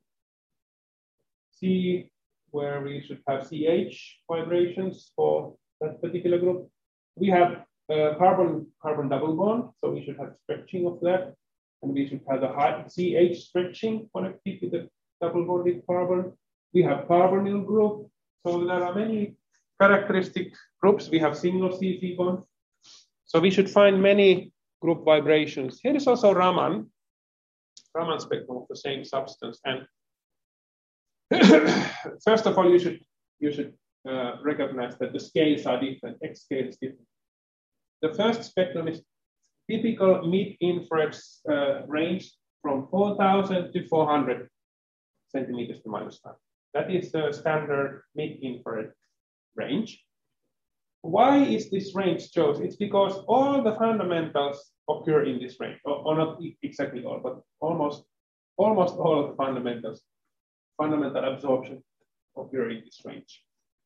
C, where we should have CH vibrations for that particular group. We have carbon double bond, so we should have stretching of that, and we should have the high CH stretching connected with the double bonded carbon. We have carbonyl group, so there are many characteristic groups. We have single CC bond, so we should find many group vibrations. Here is also Raman spectrum of the same substance. And first of all, you should recognize that the scales are different. X scale is different. The first spectrum is typical mid-infrared range from 4,000 to 400 centimeters to -5. That is the standard mid-infrared range. Why is this range chosen? It's because all the fundamentals occur in this range, or not exactly all, but almost all of the fundamental absorption occur in this range.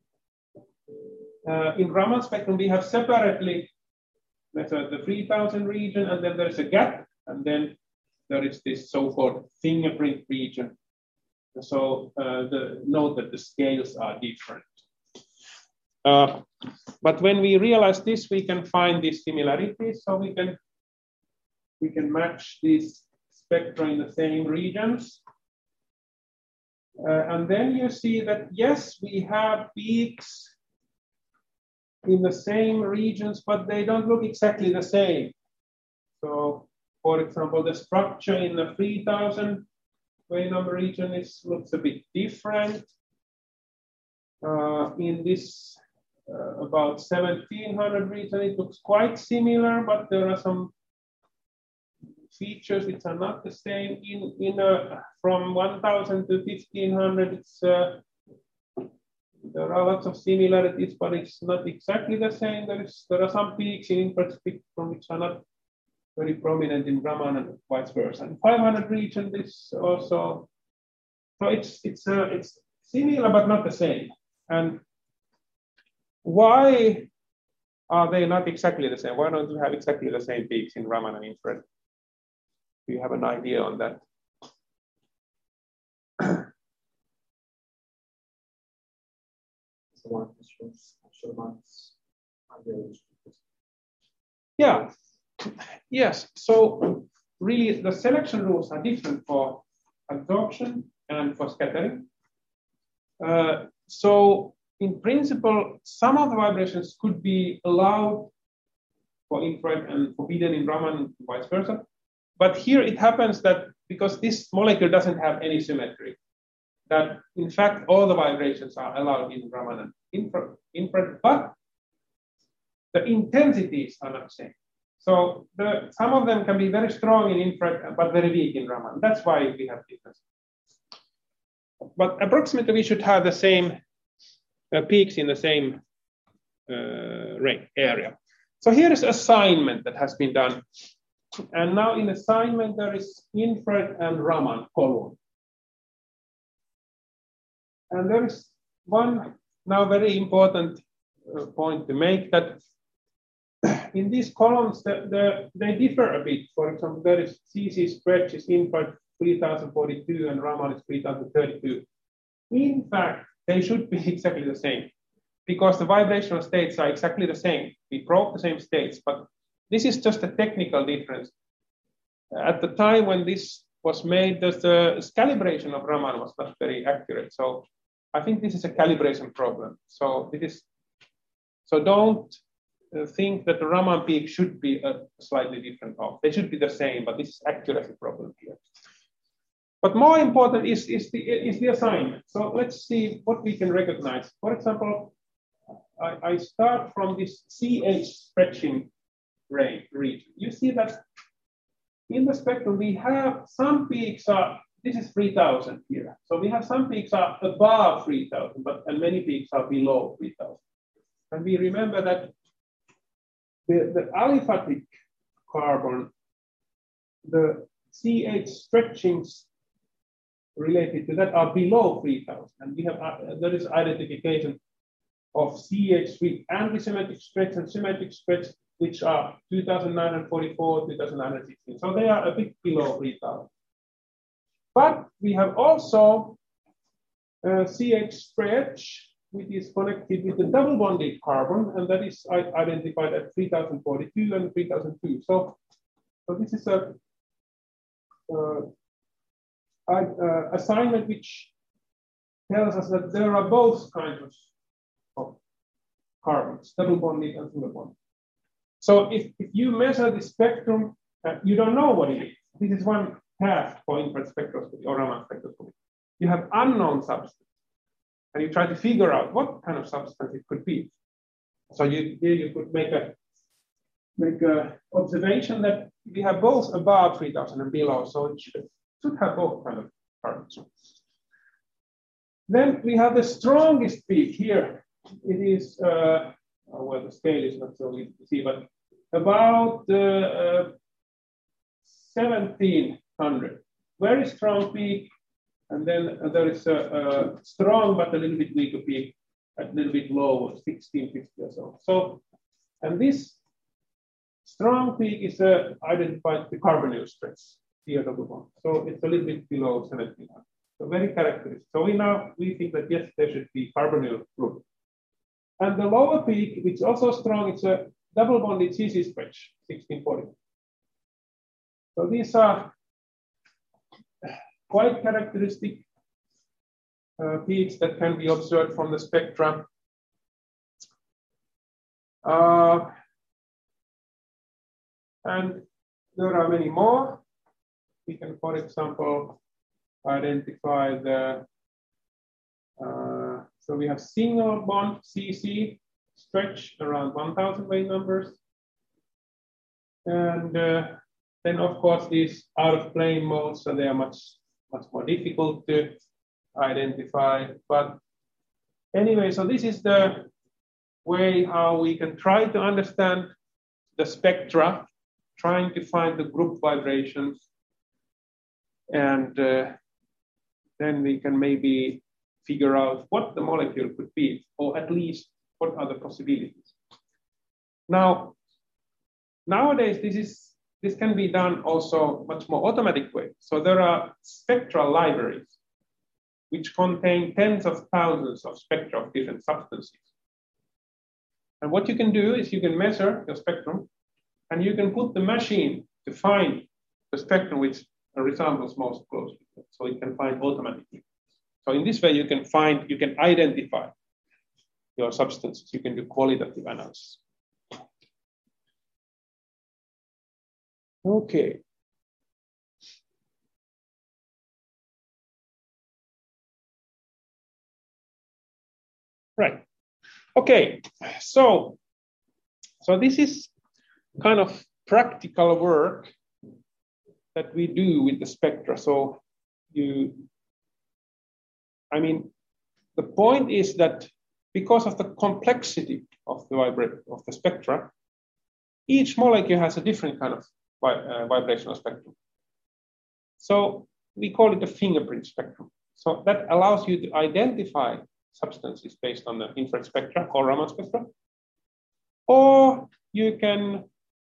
In Raman spectrum, we have separately the 3000 region, and then there's a gap, and then there is this so-called fingerprint region. So note that the scales are different. But when we realize this, we can find these similarities. So we can match these spectra in the same regions. And then you see that, yes, we have peaks in the same regions, but they don't look exactly the same. So, for example, the structure in the 3000 Veinam region looks a bit different. In this about 1700 region, it looks quite similar, but there are some features which are not the same. From 1000 to 1500, there are lots of similarities, but it's not exactly the same. There are some peaks in infrared spectrum which are not very prominent in Raman and vice versa. And 500 region, this also, so it's similar but not the same. And why are they not exactly the same? Why don't we have exactly the same peaks in Raman and infrared? Do you have an idea on that? Yeah, yes. So really the selection rules are different for absorption and for scattering. So in principle, some of the vibrations could be allowed for infrared and forbidden in Raman and vice versa. But here it happens that because this molecule doesn't have any symmetry, that in fact all the vibrations are allowed in Raman and infrared, but the intensities are not the same. So some of them can be very strong in infrared, but very weak in Raman. That's why we have differences. But approximately we should have the same peaks in the same area. So here is assignment that has been done. And now in assignment, there is infrared and Raman column. And there is one now very important point to make, that in these columns, they differ a bit. For example, there is CC stretch is infrared 3042 and Raman is 3032. In fact, they should be exactly the same because the vibrational states are exactly the same. We probe the same states, but this is just a technical difference. At the time when this was made, the calibration of Raman was not very accurate. So I think this is a calibration problem. So don't think that the Raman peak should be a slightly different off. They should be the same, but this is accuracy problem here. But more important is the assignment. So let's see what we can recognize. For example, I start from this CH stretching region. You see that in the spectrum, we have some peaks this is 3000 here. So we have some peaks are above 3000, and many peaks are below 3000. And we remember that the aliphatic carbon, the CH stretchings related to that are below 3000. And we have there is identification of CH with antisymmetric stretch and symmetric stretch, which are 2944, 2916. So they are a bit below 3000. But we have also CH stretch, which is connected with the double bonded carbon, and that is identified at 3042 and 3002. So this is a assignment which tells us that there are both kinds of carbons, double bonded and single bonded. So if you measure the spectrum, you don't know what it is. This is one path for infrared spectroscopy or Raman spectroscopy. You have unknown substance, and you try to figure out what kind of substance it could be. So you could make a observation that we have both above 3000 and below, so it should have both kind of carbons. Then we have the strongest peak here. It is well, the scale is not so easy to see, but about 1700. Very strong peak, and then there is a strong but a little bit weaker peak, a little bit lower, 1650 or so. So, and this strong peak is identified the carbonyl stretch here double bond. So it's a little bit below 1700. So very characteristic. So we think that yes, there should be carbonyl group. And the lower peak, which is also strong, it's a double bonded CC stretch, 1640. So these are quite characteristic. peaks that can be observed from the spectrum. And there are many more. We can, for example, identify the, so we have single bond CC stretch around 1000 wave numbers. And then of course these out of plane modes, so they are much more difficult to identify. But anyway, so this is the way how we can try to understand the spectra, trying to find the group vibrations. And then we can maybe figure out what the molecule could be, or at least what are the possibilities. Now, nowadays, this can be done also much more automatic way. So there are spectral libraries which contain tens of thousands of spectra of different substances. And what you can do is you can measure your spectrum, and you can put the machine to find the spectrum which resembles most closely. So it can find automatically. So in this way, you can identify your substances. You can do qualitative analysis. Okay. Right. Okay. So this is kind of practical work that we do with the spectra. So the point is that because of the complexity of the spectra, each molecule has a different kind of vibrational spectrum. So we call it a fingerprint spectrum. So that allows you to identify substances based on the infrared spectra or Raman spectra. Or you can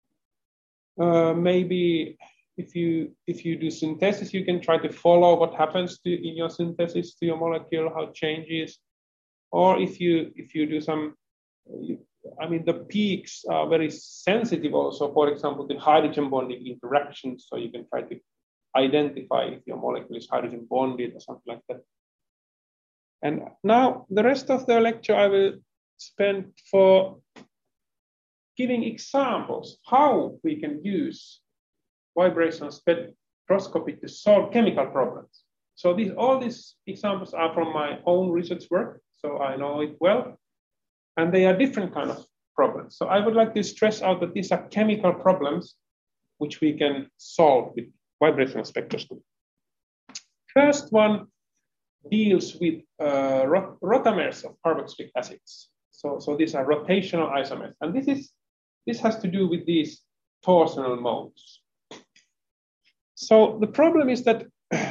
maybe, if you do synthesis, you can try to follow what happens in your synthesis to your molecule, how it changes. Or if you do some, the peaks are very sensitive also, for example, to hydrogen bonding interactions. So you can try to identify if your molecule is hydrogen bonded or something like that. And now the rest of the lecture I will spend for giving examples how we can use vibrational spectroscopy to solve chemical problems. So all these examples are from my own research work, so I know it well. And they are different kind of problems. So I would like to stress out that these are chemical problems which we can solve with vibrational spectroscopy. First one deals with rotamers of carboxylic acids. So these are rotational isomers. And this has to do with these torsional modes. So the problem is that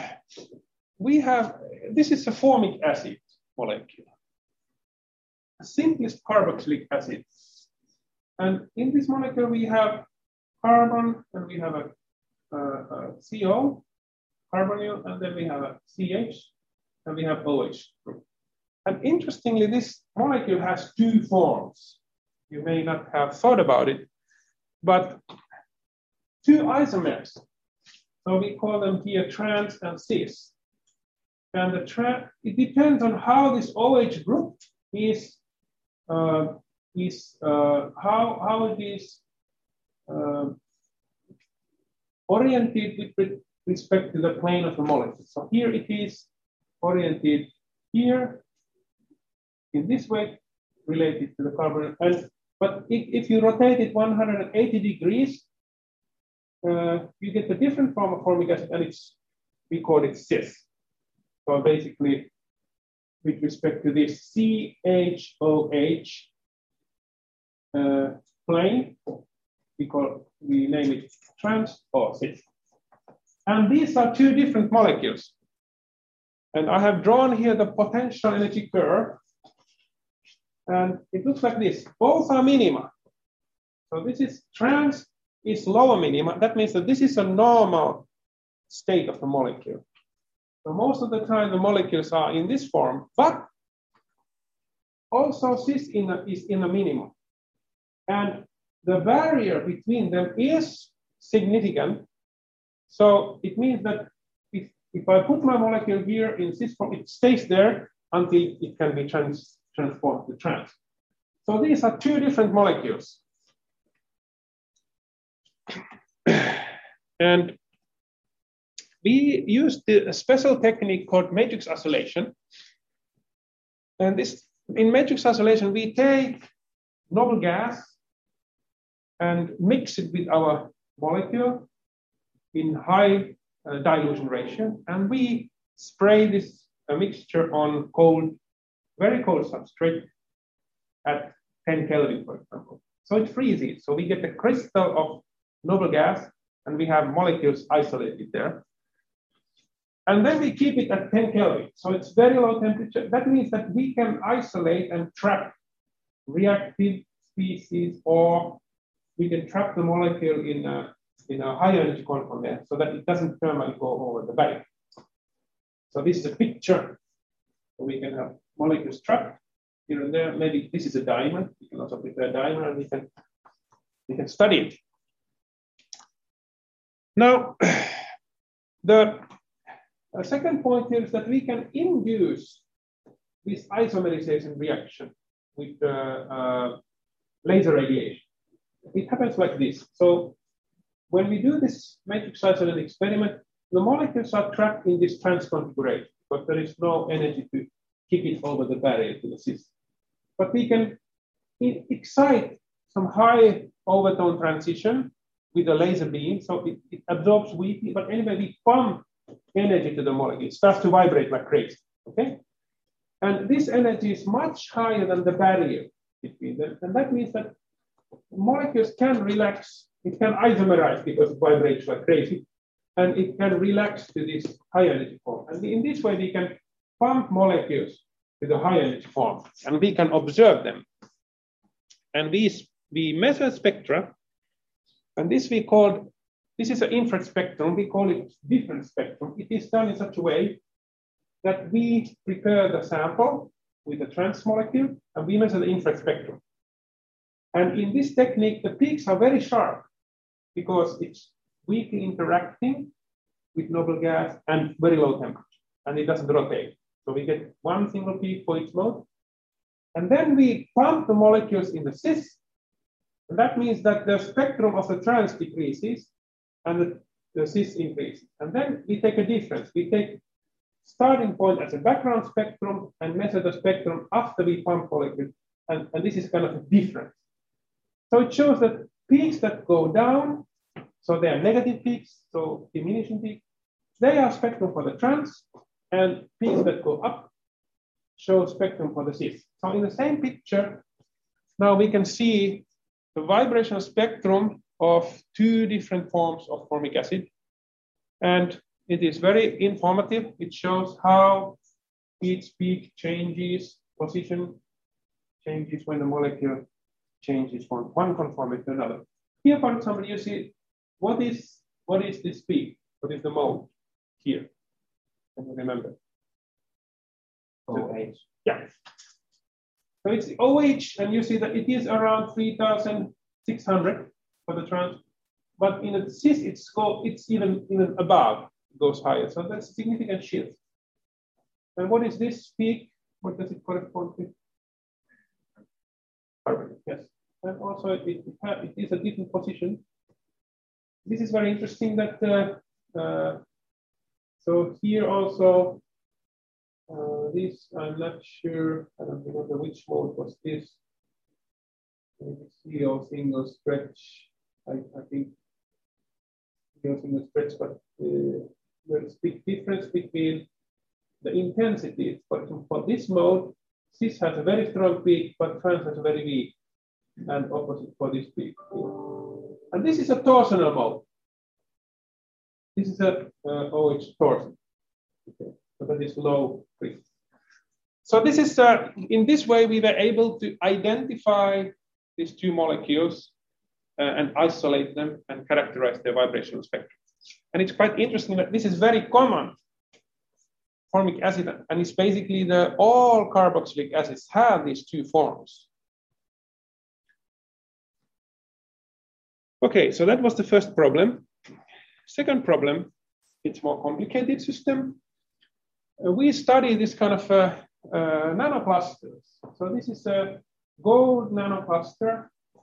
this is a formic acid molecule, a simplest carboxylic acid. And in this molecule, we have carbon, and we have a CO, carbonyl, and then we have a CH, and we have OH group. And interestingly, this molecule has two forms. You may not have thought about it, but two isomers. So we call them here trans and cis. And it depends on how this OH group is how it is oriented with respect to the plane of the molecule. So here it is oriented here in this way related to the carbon. But if you rotate it 180 degrees, you get a different form of formic acid, and we call it cis. So basically, with respect to this CHOH plane, we name it trans or cis. And these are two different molecules. And I have drawn here the potential energy curve. And it looks like this. Both are minima. So this is trans is lower minima. That means that this is a normal state of the molecule. So most of the time the molecules are in this form, but also cis is in a minimum. And the barrier between them is significant. So it means that if I put my molecule here in cis form, it stays there until it can be transformed to trans. So these are two different molecules. And we used a special technique called matrix isolation. And this, in matrix isolation, we take noble gas and mix it with our molecule in high dilution ratio. And we spray this mixture on cold, very cold substrate at 10 Kelvin, for example. So it freezes. So we get a crystal of noble gas and we have molecules isolated there. And then we keep it at 10 Kelvin. So it's very low temperature. That means that we can isolate and trap reactive species, or we can trap the molecule in a high energy conformation so that it doesn't thermally go over the barrier. So this is a picture. So we can have molecules trapped here and there. Maybe this is a diamond. We can also prepare a diamond and we can study it. Now, the second point here is that we can induce this isomerization reaction with laser radiation. It happens like this. So when we do this matrix isolation experiment, the molecules are trapped in this trans configuration, but there is no energy to kick it over the barrier to the cis. But we can excite some high overtone transition with a laser beam, so it absorbs weakly, but anyway, we pump energy to the molecule. It starts to vibrate like crazy, okay? And this energy is much higher than the barrier between them, and that means that molecules can relax, it can isomerize because it vibrates like crazy, and it can relax to this high energy form. And in this way, we can pump molecules to the high energy form, and we can observe them. And we measure spectra, and this is an infrared spectrum. We call it different spectrum. It is done in such a way that we prepare the sample with a trans molecule, and we measure the infrared spectrum. And in this technique, the peaks are very sharp because it's weakly interacting with noble gas and very low temperature, and it doesn't rotate. So we get one single peak for each mode. And then we pump the molecules in the cis. And that means that the spectrum of the trans decreases and the cis increases. And then we take a difference. We take starting point as a background spectrum and measure the spectrum after we pump molecules. And this is kind of a difference. So it shows that peaks that go down, so they are negative peaks, so diminishing peaks, they are spectrum for the trans, and peaks that go up show spectrum for the cis. So in the same picture, now we can see the vibrational spectrum of two different forms of formic acid. And it is very informative. It shows how each peak changes, position changes when the molecule changes from one conformity to another. Here, for example, you see what is this peak? What is the mode here? Can you remember? OH. Yeah. So it's OH, and you see that it is around 3,600 for the trans, but in a cis, it's even above, it goes higher. So that's a significant shift. And what is this peak? What does it correspond to? Perfect, yes. And also it is a different position. This is very interesting that, so here also, this, I'm not sure, I don't remember which mode was this. CO single stretch, I think CO single stretch, but there is a big difference between the intensities. For this mode, cis has a very strong peak, but trans has a very weak, and opposite for this peak. And this is a torsional mode. This is a OH torsion. Okay. So that is low frequency. So this is in this way we were able to identify these two molecules and isolate them and characterize their vibrational spectrum. And it's quite interesting that this is very common formic acid, and it's basically all carboxylic acids have these two forms. Okay, so that was the first problem. Second problem it's a more complicated system. We study this kind of nanoclusters. So this is a gold nanocluster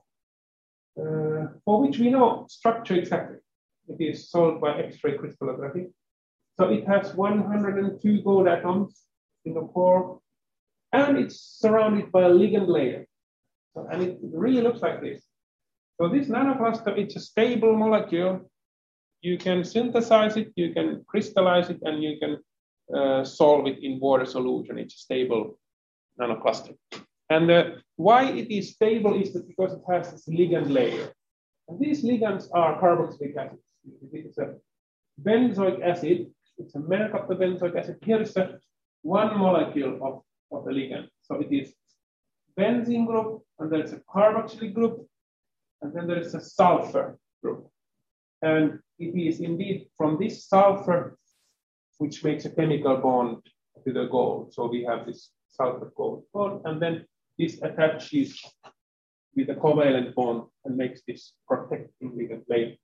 for which we know structure exactly. It is solved by X-ray crystallography. So it has 102 gold atoms in the core, and it's surrounded by a ligand layer. So, and it really looks like this. So this nanocluster, it's a stable molecule. You can synthesize it, you can crystallize it, and you can solve it in water solution. It's a stable nanocluster. And why it is stable is that because it has this ligand layer. And these ligands are carboxylic acids. It is a benzoic acid. It's a Mercator benzoic acid. Here is one molecule of the ligand. So it is benzene group, and there's a carboxylic group, and then there is a sulfur group. And it is indeed from this sulfur which makes a chemical bond to the gold. So we have this sulfur gold bond, and then this attaches with a covalent bond and makes this protecting ligand layer.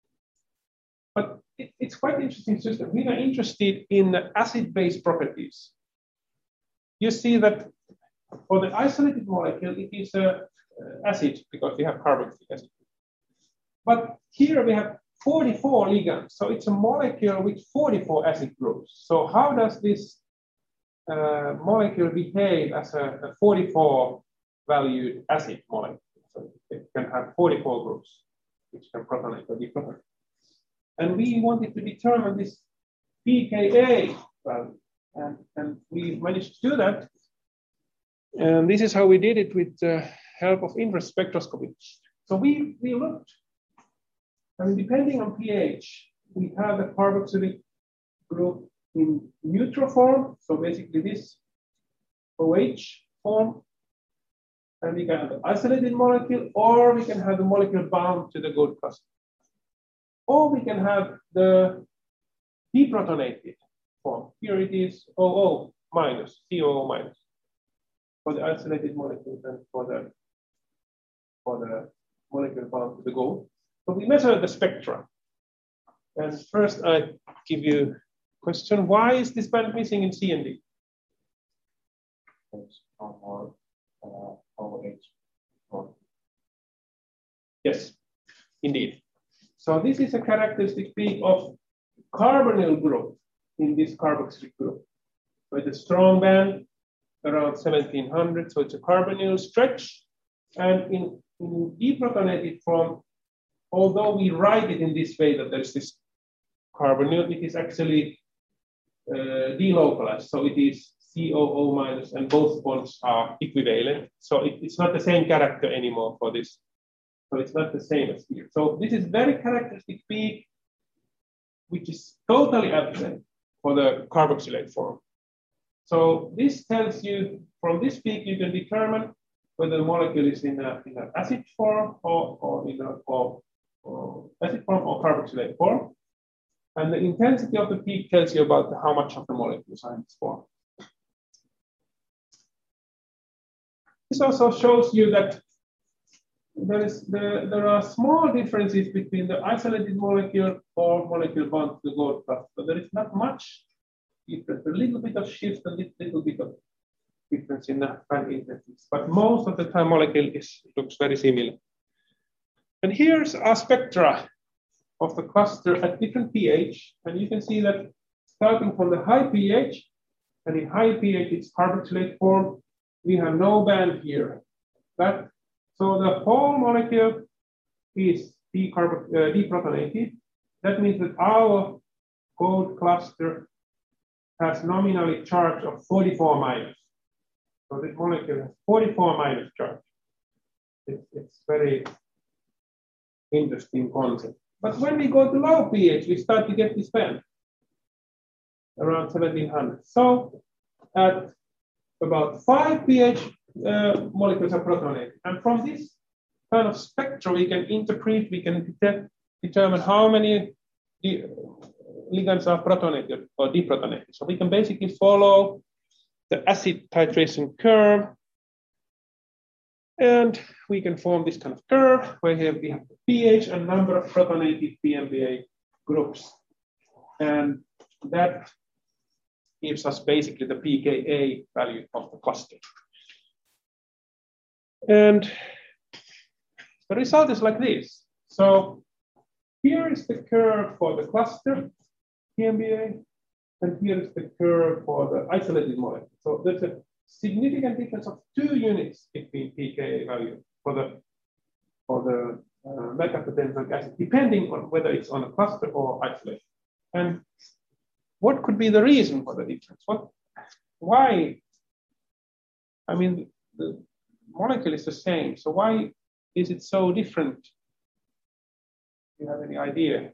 But it's quite an interesting system. We are interested in acid-base properties. You see that for the isolated molecule, it is acid because we have carboxylic acid. But here we have 44 ligands. So it's a molecule with 44 acid groups. So how does this molecule behave as a 44 valued acid molecule? So it can have 44 groups, which can protonate or deprotonate. And we wanted to determine this pKa value. And we managed to do that. And this is how we did it with the help of infrared spectroscopy. So we looked, I mean, depending on pH, we have a carboxylic group in neutral form. So basically this OH form. And we can have an isolated molecule, or we can have the molecule bound to the gold cluster. Or we can have the deprotonated form. Here it is OO minus, COO minus, for the isolated molecule and for the molecule bound to the gold. So we measure the spectra. And first I give you a question. Why is this band missing in C and D? Yes, indeed. So this is a characteristic peak of carbonyl group in this carboxylic group. So it's a strong band around 1700. So it's a carbonyl stretch. And in deprotonated form, although we write it in this way that there's this carbonyl, it is actually delocalized. So it is COO minus, and both bonds are equivalent. So it's not the same character anymore for this. So it's not the same as here. So this is very characteristic peak, which is totally absent for the carboxylate form. So this tells you, from this peak, you can determine whether the molecule is in an acid form or acid form or carboxylate form. And the intensity of the peak tells you about how much of the molecules are in this form. This also shows you that there are small differences between the isolated molecule or molecule bound to the gold cluster. But there is not much difference, a little bit of shift and a little bit of difference in the band intensities. But most of the time, molecule looks very similar. And here's a spectra of the cluster at different pH. And you can see that starting from the high pH, and in high pH, it's carboxylate form, we have no band here. So the whole molecule is deprotonated. That means that our gold cluster has nominally charge of 44 minus. So this molecule has 44 minus charge. It's very interesting concept. But when we go to low pH, we start to get this band around 1700. So at about 5 pH, molecules are protonated. And from this kind of spectra, we can interpret, we can determine how many ligands are protonated or deprotonated. So we can basically follow the acid titration curve. And we can form this kind of curve where we have the pH and number of protonated PMBA groups. And that gives us basically the pKa value of the cluster. And the result is like this. So here is the curve for the cluster, PMBA, and here is the curve for the isolated molecule. So there's a significant difference of 2 units between pKa value for the mercaptobenzoic acid, depending on whether it's on a cluster or isolated. And what could be the reason for the difference? Why? I mean, the molecule is the same, so why is it so different? Do you have any idea?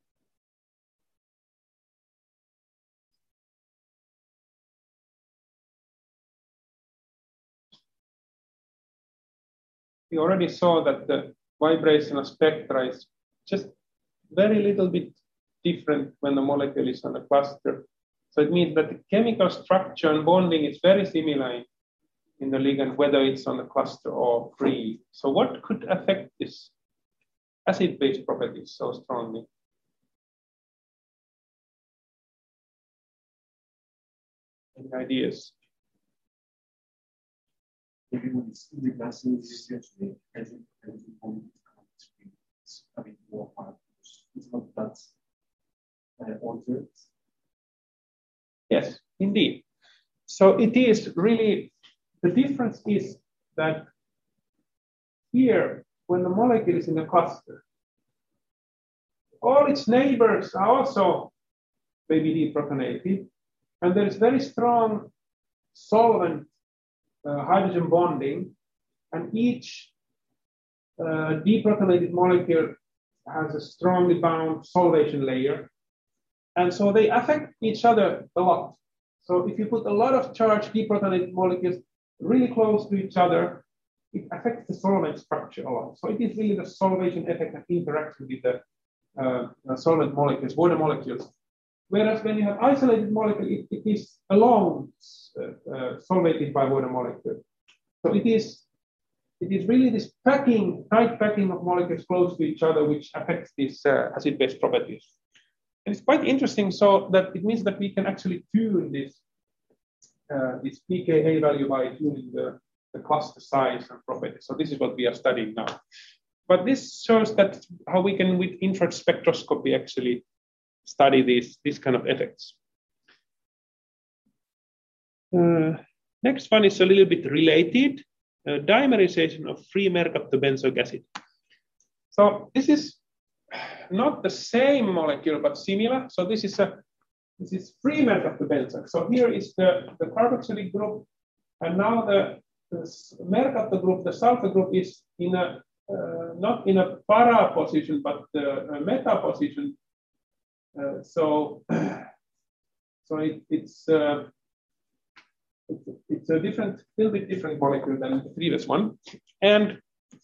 We already saw that the vibrational spectra is just very little bit different when the molecule is on a cluster. So it means that the chemical structure and bonding is very similar in the ligand, whether it's on the cluster or free. So what could affect this acid-base properties so strongly? Any ideas? Maybe when it's in the glasses, it's usually having more particles. It's not that altered. Yes, indeed. So it is really, the difference is that here, when the molecule is in a cluster, all its neighbors are also maybe deprotonated, and there is very strong solvent hydrogen bonding, and each deprotonated molecule has a strongly bound solvation layer, and so they affect each other a lot. So if you put a lot of charged deprotonated molecules really close to each other, it affects the solvent structure a lot. So it is really the solvation effect that interacts with the solvent molecules, water molecules. Whereas when you have isolated molecule, it is alone solvated by water molecule. So it is really this tight packing of molecules close to each other, which affects these acid-base properties. And it's quite interesting, so that it means that we can actually tune this pKa value by tuning the cluster size and properties. So this is what we are studying now. But this shows that how we can, with infrared spectroscopy, actually study these kind of effects. Next one is a little bit related, dimerization of free mercaptobenzoic acid. So this is not the same molecule, but similar. So this is free mercaptobenzoic. So here is the carboxylic group, and now the mercapto group, the sulfur group, is in a not in a para position, but a meta position. So it's a little bit different molecule than the previous one. And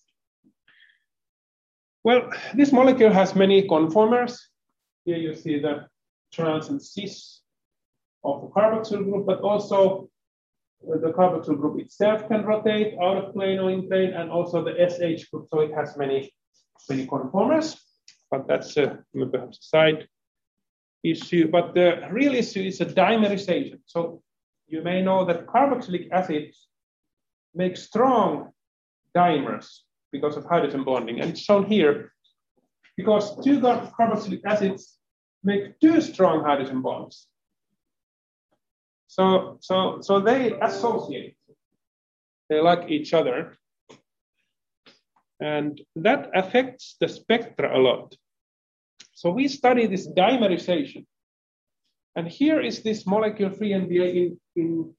well, this molecule has many conformers. Here you see the trans and cis of the carboxyl group, but also the carboxyl group itself can rotate out of plane or in plane, and also the SH group. So it has many conformers, but that's perhaps a side issue. But the real issue is a dimerization. So you may know that carboxylic acids make strong dimers because of hydrogen bonding, and it's shown here because 2 carboxylic acids make 2 strong hydrogen bonds. So they associate, they like each other, and that affects the spectra a lot. So we study this dimerization, and here is this molecule free NBA in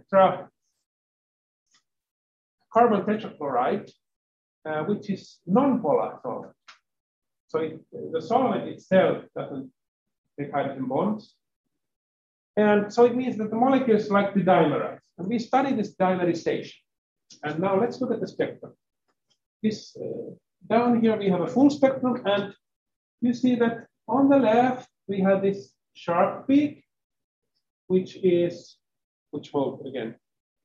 carbon tetrachloride, which is non-polar solvent. So the solvent itself doesn't make hydrogen bonds. And so it means that the molecules like to dimerize. And we study this dimerization. And now let's look at the spectrum. This down here we have a full spectrum, and you see that on the left we have this sharp peak, which hold again.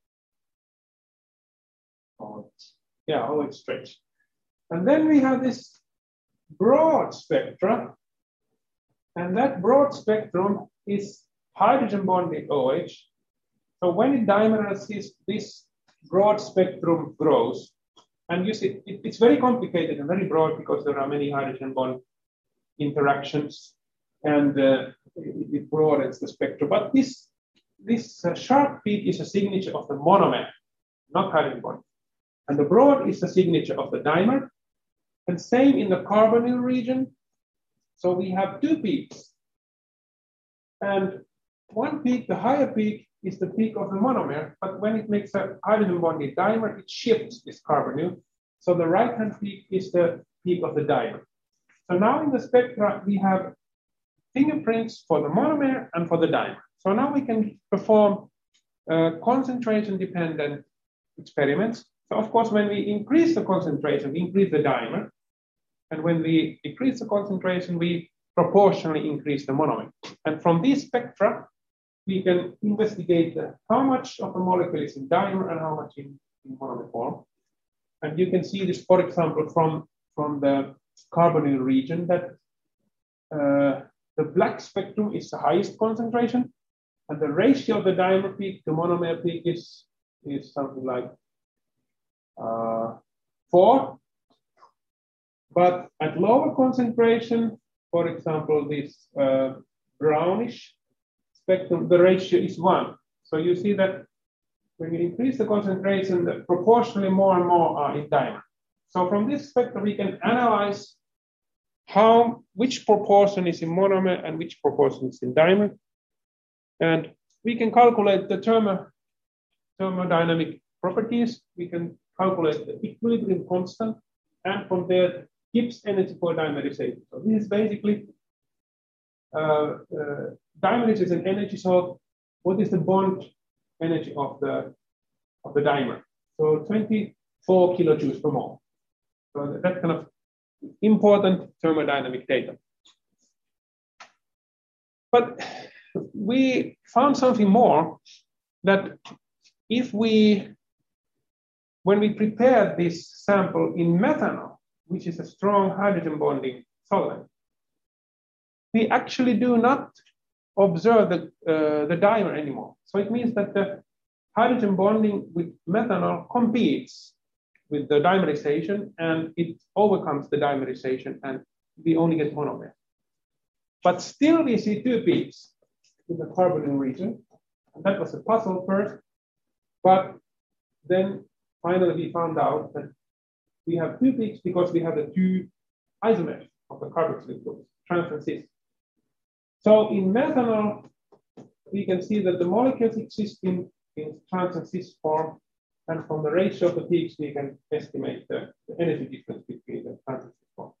Yeah, always stretched. And then we have this broad spectra, And that broad spectrum is hydrogen bonded OH. So when it dimerizes, this broad spectrum grows. And you see, it's very complicated and very broad because there are many hydrogen bond interactions, and it broadens the spectrum. But this sharp peak is a signature of the monomer, not hydrogen bond. And the broad is the signature of the dimer. And same in the carbonyl region. So we have two peaks. And one peak, the higher peak, is the peak of the monomer. But when it makes a hydrogen bonded dimer, it shifts this carbonyl. So the right-hand peak is the peak of the dimer. So now in the spectra, we have fingerprints for the monomer and for the dimer. So now we can perform concentration-dependent experiments. So of course, when we increase the concentration, we increase the dimer. And when we decrease the concentration, we proportionally increase the monomer. And from these spectra, we can investigate how much of the molecule is in dimer and how much in monomer form. And you can see this, for example, from the carbonyl region, that the black spectrum is the highest concentration, and the ratio of the dimer peak to monomer peak is something like 4. But at lower concentration, for example, this brownish spectrum, the ratio is 1. So you see that when you increase the concentration, proportionally more and more are in dimer. So from this spectrum, we can analyze which proportion is in monomer and which proportion is in dimer. And we can calculate the thermodynamic properties. We can calculate the equilibrium constant, and from there, Gibbs energy for dimerization. So this is basically dimerization energy. So what is the bond energy of the dimer? So 24 kilojoules per mole. So that's kind of important thermodynamic data. But we found something more, that when we prepared this sample in methanol, which is a strong hydrogen bonding solvent, we actually do not observe the dimer anymore. So it means that the hydrogen bonding with methanol competes with the dimerization, and it overcomes the dimerization, and we only get monomer. But still we see two peaks in the carbonyl region, and that was a puzzle first. But then finally we found out that we have two peaks because we have the two isomers of the carboxylic groups, trans and cis. So in methanol, we can see that the molecules exist in trans and cis form, and from the ratio of the peaks, we can estimate the energy difference between the trans and cis form.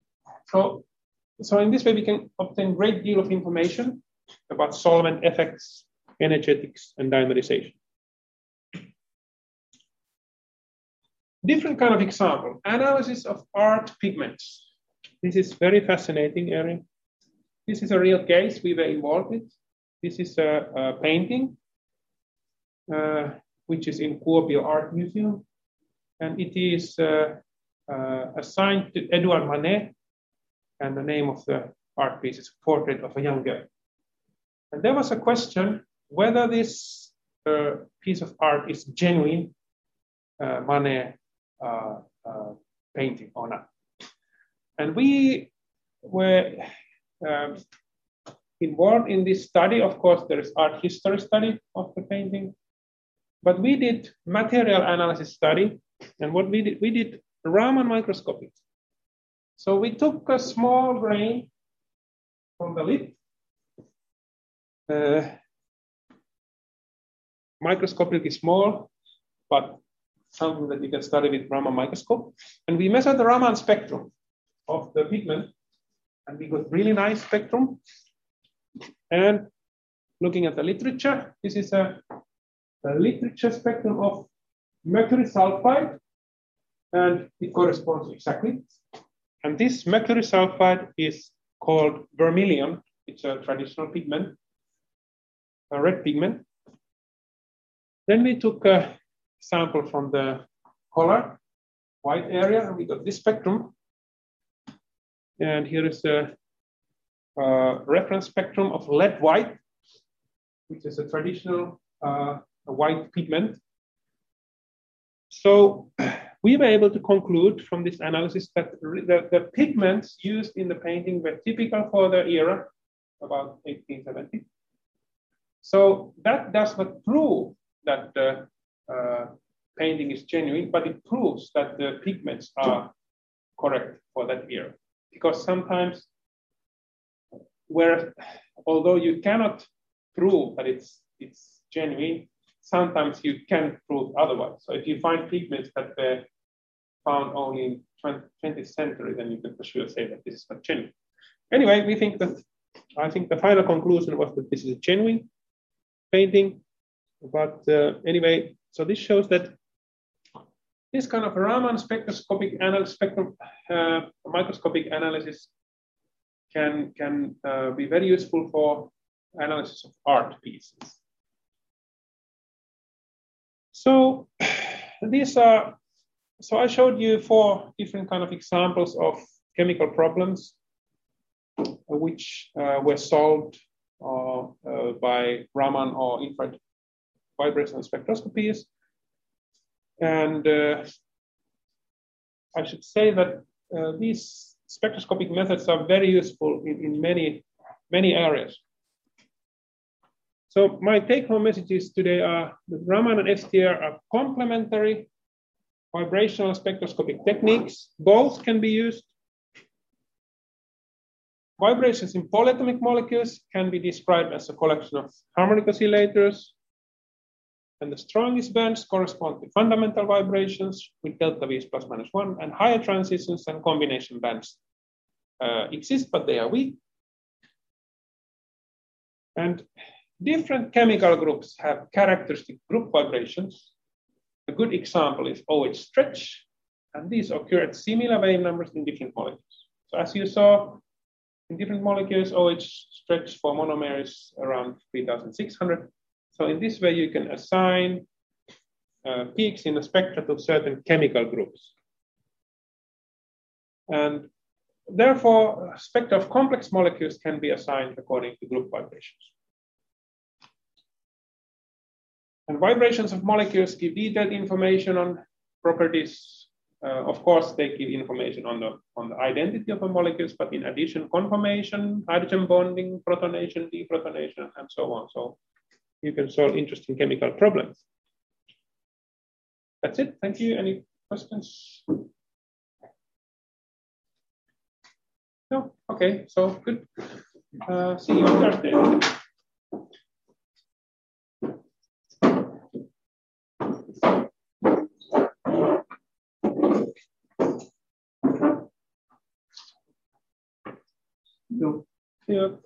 So in this way, we can obtain a great deal of information about solvent effects, energetics, and dimerization. Different kind of example, analysis of art pigments. This is very fascinating area. This is a real case we were involved with. This is a painting, which is in Kuopio Art Museum. And it is assigned to Edouard Manet. And the name of the art piece is Portrait of a Young Girl. And there was a question whether this piece of art is genuine Manet painting or not. And we were involved in this study. Of course, there is art history study of the painting, but we did material analysis study. And what we did Raman microscopy. So we took a small grain from the lid, microscopically small, but something that you can study with Raman microscope. And we measured the Raman spectrum of the pigment, and we got really nice spectrum. And looking at the literature, this is a literature spectrum of mercury sulfide, and it corresponds exactly. And this mercury sulfide is called vermilion. It's a traditional pigment, a red pigment. Then we took a sample from the color white area, and we got this spectrum. And here is the reference spectrum of lead white, which is a traditional white pigment. So we were able to conclude from this analysis that the pigments used in the painting were typical for the era, about 1870. So that does not prove that the painting is genuine, but it proves that the pigments are correct for that era. Because sometimes, although you cannot prove that it's genuine, sometimes you can prove otherwise. So if you find pigments that were found only in 20th century, then you can for sure say that this is not genuine. Anyway, I think the final conclusion was that this is a genuine painting. But anyway, so this shows that this kind of Raman spectroscopic microscopic analysis can be very useful for analysis of art pieces. So so I showed you 4 different kind of examples of chemical problems which were solved by Raman or infrared vibrational spectroscopies. And I should say that these spectroscopic methods are very useful in many areas. So my take-home messages today are that Raman and STR are complementary vibrational spectroscopic techniques. Both can be used. Vibrations in polyatomic molecules can be described as a collection of harmonic oscillators. And the strongest bands correspond to fundamental vibrations with delta V's plus minus 1, and higher transitions and combination bands exist, but they are weak. And different chemical groups have characteristic group vibrations. A good example is OH stretch, and these occur at similar wave numbers in different molecules. So as you saw, in different molecules, OH stretch for monomer is around 3,600. So in this way, you can assign peaks in the spectra to certain chemical groups. And therefore, spectra of complex molecules can be assigned according to group vibrations. And vibrations of molecules give detailed information on properties. Of course, they give information on the identity of the molecules, but in addition, conformation, hydrogen bonding, protonation, deprotonation, and so on. So you can solve interesting chemical problems. That's it. Thank you. Any questions? No? Okay, so good. See you on Thursday. No. See you.